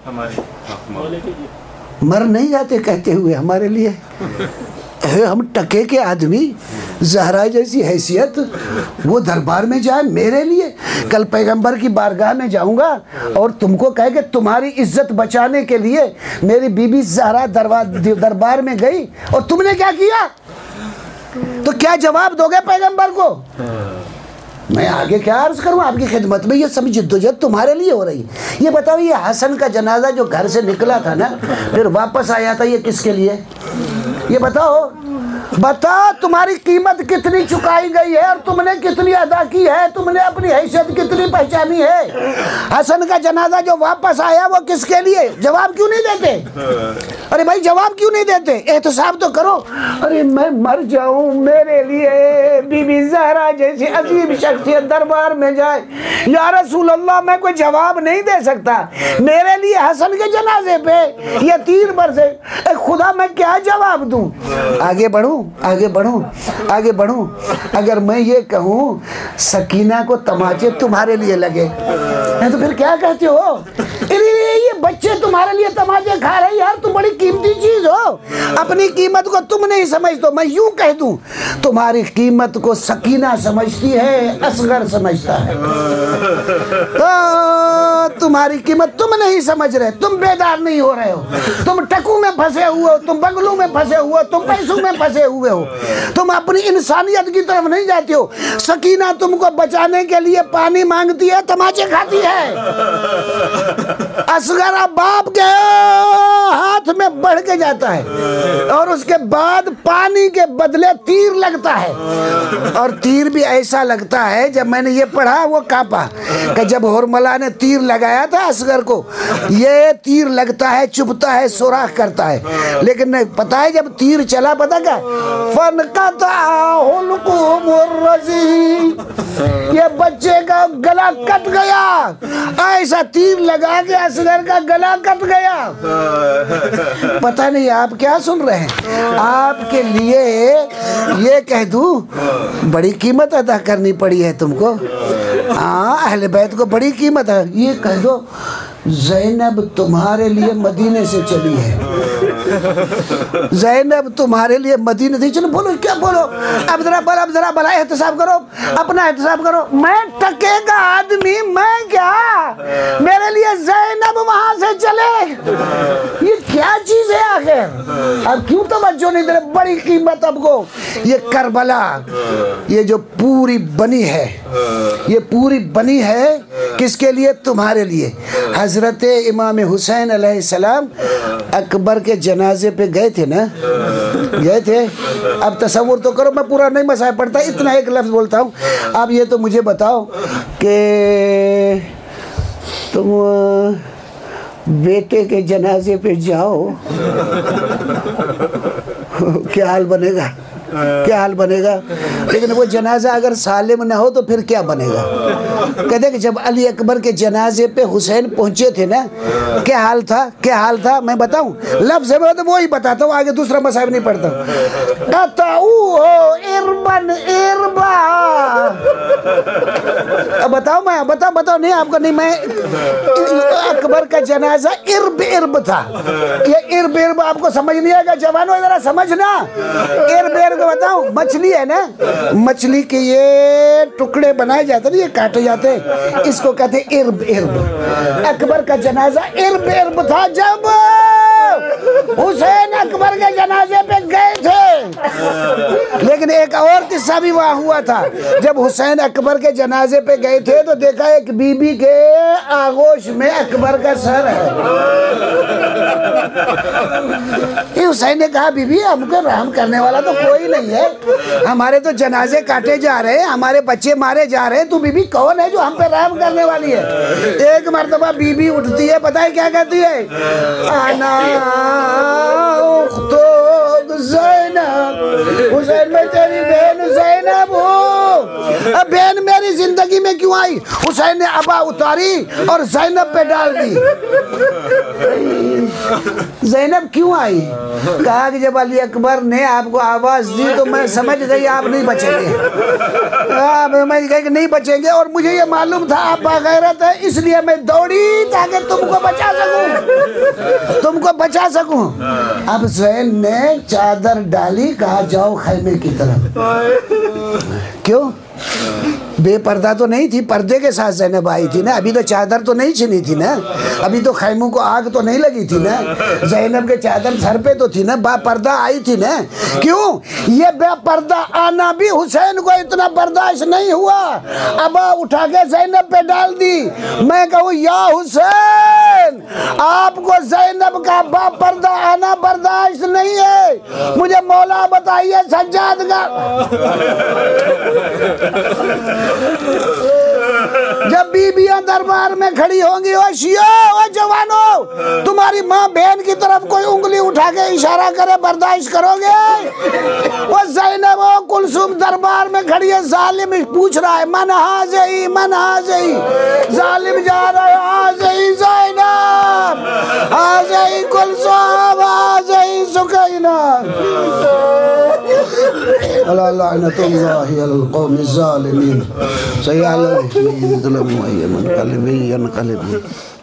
मर नहीं जाते कहते हुए हमारे लिए। हम टके के आदमी, ज़हरा जैसी हैसियत, वो दरबार में जाए मेरे लिए। कल पैगंबर की बारगाह में जाऊंगा और तुमको कहे कि तुम्हारी इज्जत बचाने के लिए मेरी बीबी ज़हरा दरबार में गई और तुमने क्या किया? तो क्या जवाब दोगे पैगंबर को? मैं आगे क्या अर्ज करूं आपकी खिदमत में? ये सब जिद्दोजहद तुम्हारे लिए हो रही। ये बताओ, ये हसन का जनाजा जो घर से निकला था ना, फिर वापस आया था, ये किसके लिए? ये बताओ, बताओ तुम्हारी कीमत कितनी चुकाई गई है और तुमने कितनी अदा की है, तुमने अपनी हैसियत कितनी पहचानी है। हसन का जनाजा जो वापस आया वो किसके लिए? जवाब क्यों नहीं देते? अरे भाई जवाब क्यों नहीं देते? एहतसाब तो करो। अरे मैं मर जाऊं, मेरे लिए बीबी ज़हरा जैसी अजीब शख्सियत दरबार में जाए, या रसूल अल्लाह मैं कोई जवाब नहीं दे सकता। मेरे लिए हसन के जनाजे पे ये तीर बरसे, खुदा मैं क्या जवाब दूं? आगे बढ़ूं, आगे बढ़ूं, आगे बढ़ूं। अगर मैं ये कहूं सकीना को तमाचे तुम्हारे लिए लगे, तो फिर क्या कहते हो? अरे ये बच्चे तुम्हारे लिए तमाचे खा रहे, यार तुम बड़ी कीमती चीज हो, अपनी कीमत को तुम नहीं समझते। मैं यूं कह दूं, तुम्हारी कीमत को सकीना समझती है, असगर समझता है। तो तुम्हारी कीमत तुम नहीं समझ रहे, तुम बेदार नहीं हो रहे हो, तुम टकू में फंसे हुए हो, तुम बंगलों में फंसे हुए हो, तुम पैसों में फंसे हुए हो, तुम अपनी इंसानियत की तरफ नहीं जाते हो। सकीना तुमको बचाने के लिए पानी मांगती है, तमाचे खाती है। असगर बाप के हाथ में बढ़ के जाता है और उसके बाद पानी के बदले तीर लगता है, और तीर भी ऐसा लगता है, जब मैंने ये पढ़ा वो कांपा कि जब हुरमला ने तीर लगाया था असगर को, ये तीर लगता है, चुभता है, सुराख करता है, लेकिन नहीं पता है जब तीर चला, पता क्या? ये बच्चे का गला कट गया, ऐसा तीर लगा के असगर का गला कट गया। पता नहीं आप क्या सुन रहे हैं? आपके लिए ये कह दूं, बड़ी कीमत अदा करनी पड़ी है तुमको। हाँ, अहले बैत को बड़ी कीमत है। ये कह दो ज़ैनब तुम्हारे लिए मदीने से चली है, ज़ैनब तुम्हारे लिए मदीने से चलो। बोलो क्या बोलो? अब जरा बोलो, अब जरा भला एहतसाब करो, अपना एहतसाब करो। मैं टके का आदमी, मैं क्या, मेरे लिए ज़ैनब वहां से चले, ये क्या चीज है आखिर? अब क्यों तवज्जो नहीं दे रहे? बड़ी कीमत आपको। ये करबला, ये जो पूरी बनी है, ये पूरी बनी है किसके लिए? तुम्हारे लिए। हजरत इमाम हुसैन अलैहिस्सलाम अकबर के जनाजे पे गए थे ना, गए थे। अब तसव्वुर तो करो, मैं पूरा नहीं मसाला पढ़ता, इतना एक लफ्ज़ बोलता हूँ। अब ये तो मुझे बताओ कि तुम बेटे के जनाजे पे जाओ, क्या हाल बनेगा? क्या हाल बनेगा? लेकिन वो जनाजा अगर सालिम ना हो तो फिर क्या बनेगा? कहते कि जब अली अकबर के जनाजे पे हुसैन पहुंचे थे ना, क्या हाल था? क्या हाल था मैं बताऊं? लफ्ज़ है तो वो ही बताता हूँ, आगे दूसरा मसाइब नहीं पढ़ता। इरबन इरबा, अब बताओ, मैं बताओ बताओ नहीं आपको नहीं, मैं अकबर का जनाजा इर्ब इर्ब था। ये इर्ब इर्ब आपको समझ नहीं आएगा जवानों, जरा समझना। इर्ब इर्ब बताऊं, मछली है ना, मछली के ये टुकड़े बनाए जाते ना, ये काटे जाते, इसको कहते इर्ब इर्ब। अकबर का जनाजा इर्ब इर्ब था। जब हुसैन अकबर के जनाजे पे गए थे, लेकिन एक और किस्सा भी वहाँ हुआ था। जब हुसैन अकबर के जनाजे पे गए थे तो देखा एक बीबी के आगोश में अकबर का सर है। हुसैन ने कहा, बीबी हमको रहम करने वाला तो कोई नहीं है, हमारे तो जनाजे काटे जा रहे हैं, हमारे बच्चे मारे जा रहे हैं, तू बीबी कौन है जो हम पे रहम करने वाली है? एक मर्तबा बीबी उठती है, पता है क्या कहती है? आना उख्तो ज़ैनब, हुसैन मैं तेरी बहन ज़ैनब हूँ। अब बहन मेरी जिंदगी में क्यों आई? हुसैन ने अबा उतारी और ज़ैनब पे डाल दी। ज़ैनब क्यों आई? कहा कि जब अली अकबर ने आपको आवाज़ दी तो मैं समझ गई आप नहीं बचेंगे। आप मैं कही कि नहीं बचेंगे, और मुझे ये मालूम था आप बागैरत है, इसलिए मैं दौड़ी ताकि तुमको बचा सकूं, तुमको बचा सकूं। अब ज़ैन ने चादर डाली, कहा जाओ खैमे की तरफ। क्यों? बेपर्दा तो नहीं थी, पर्दे के साथ ज़ैनब आई थी ना, अभी तो चादर तो नहीं छिनी थी ना, अभी तो खैमों को आग तो नहीं लगी थी ना, ज़ैनब के चादर सर पे तो थी ना, बापर्दा आई थी ना। क्यों? ये बेपर्दा आना भी हुसैन को इतना बर्दाश्त नहीं हुआ, अब उठा के ज़ैनब पे डाल दी। मैं कहूँ या हुसैन, आपको ज़ैनब का बापर्दा आना बर्दाश्त नहीं है, मुझे मौला बताइए सज्जाद का। जब बीबियां दरबार में खड़ी होंगी, ओ शियो, ओ जवानों, तुम्हारी माँ बहन की तरफ कोई उंगली उठा के इशारा करे, बर्दाश्त करोगे? वो ज़ैनब ओ कुलसुम दरबार में खड़ी है, जालिम पूछ रहा है मन हाज़ई मन हाज़ई, जालिम जा रहा है हाज़ई ज़ैनब, हाज़ई कुलसुम, हाज़ई सुकैना। अला लानतुल्लाहि अलल कौमि ज़ालिमीन। सयअलम ज़ुल्म व यमन कल्बी यनकलिब।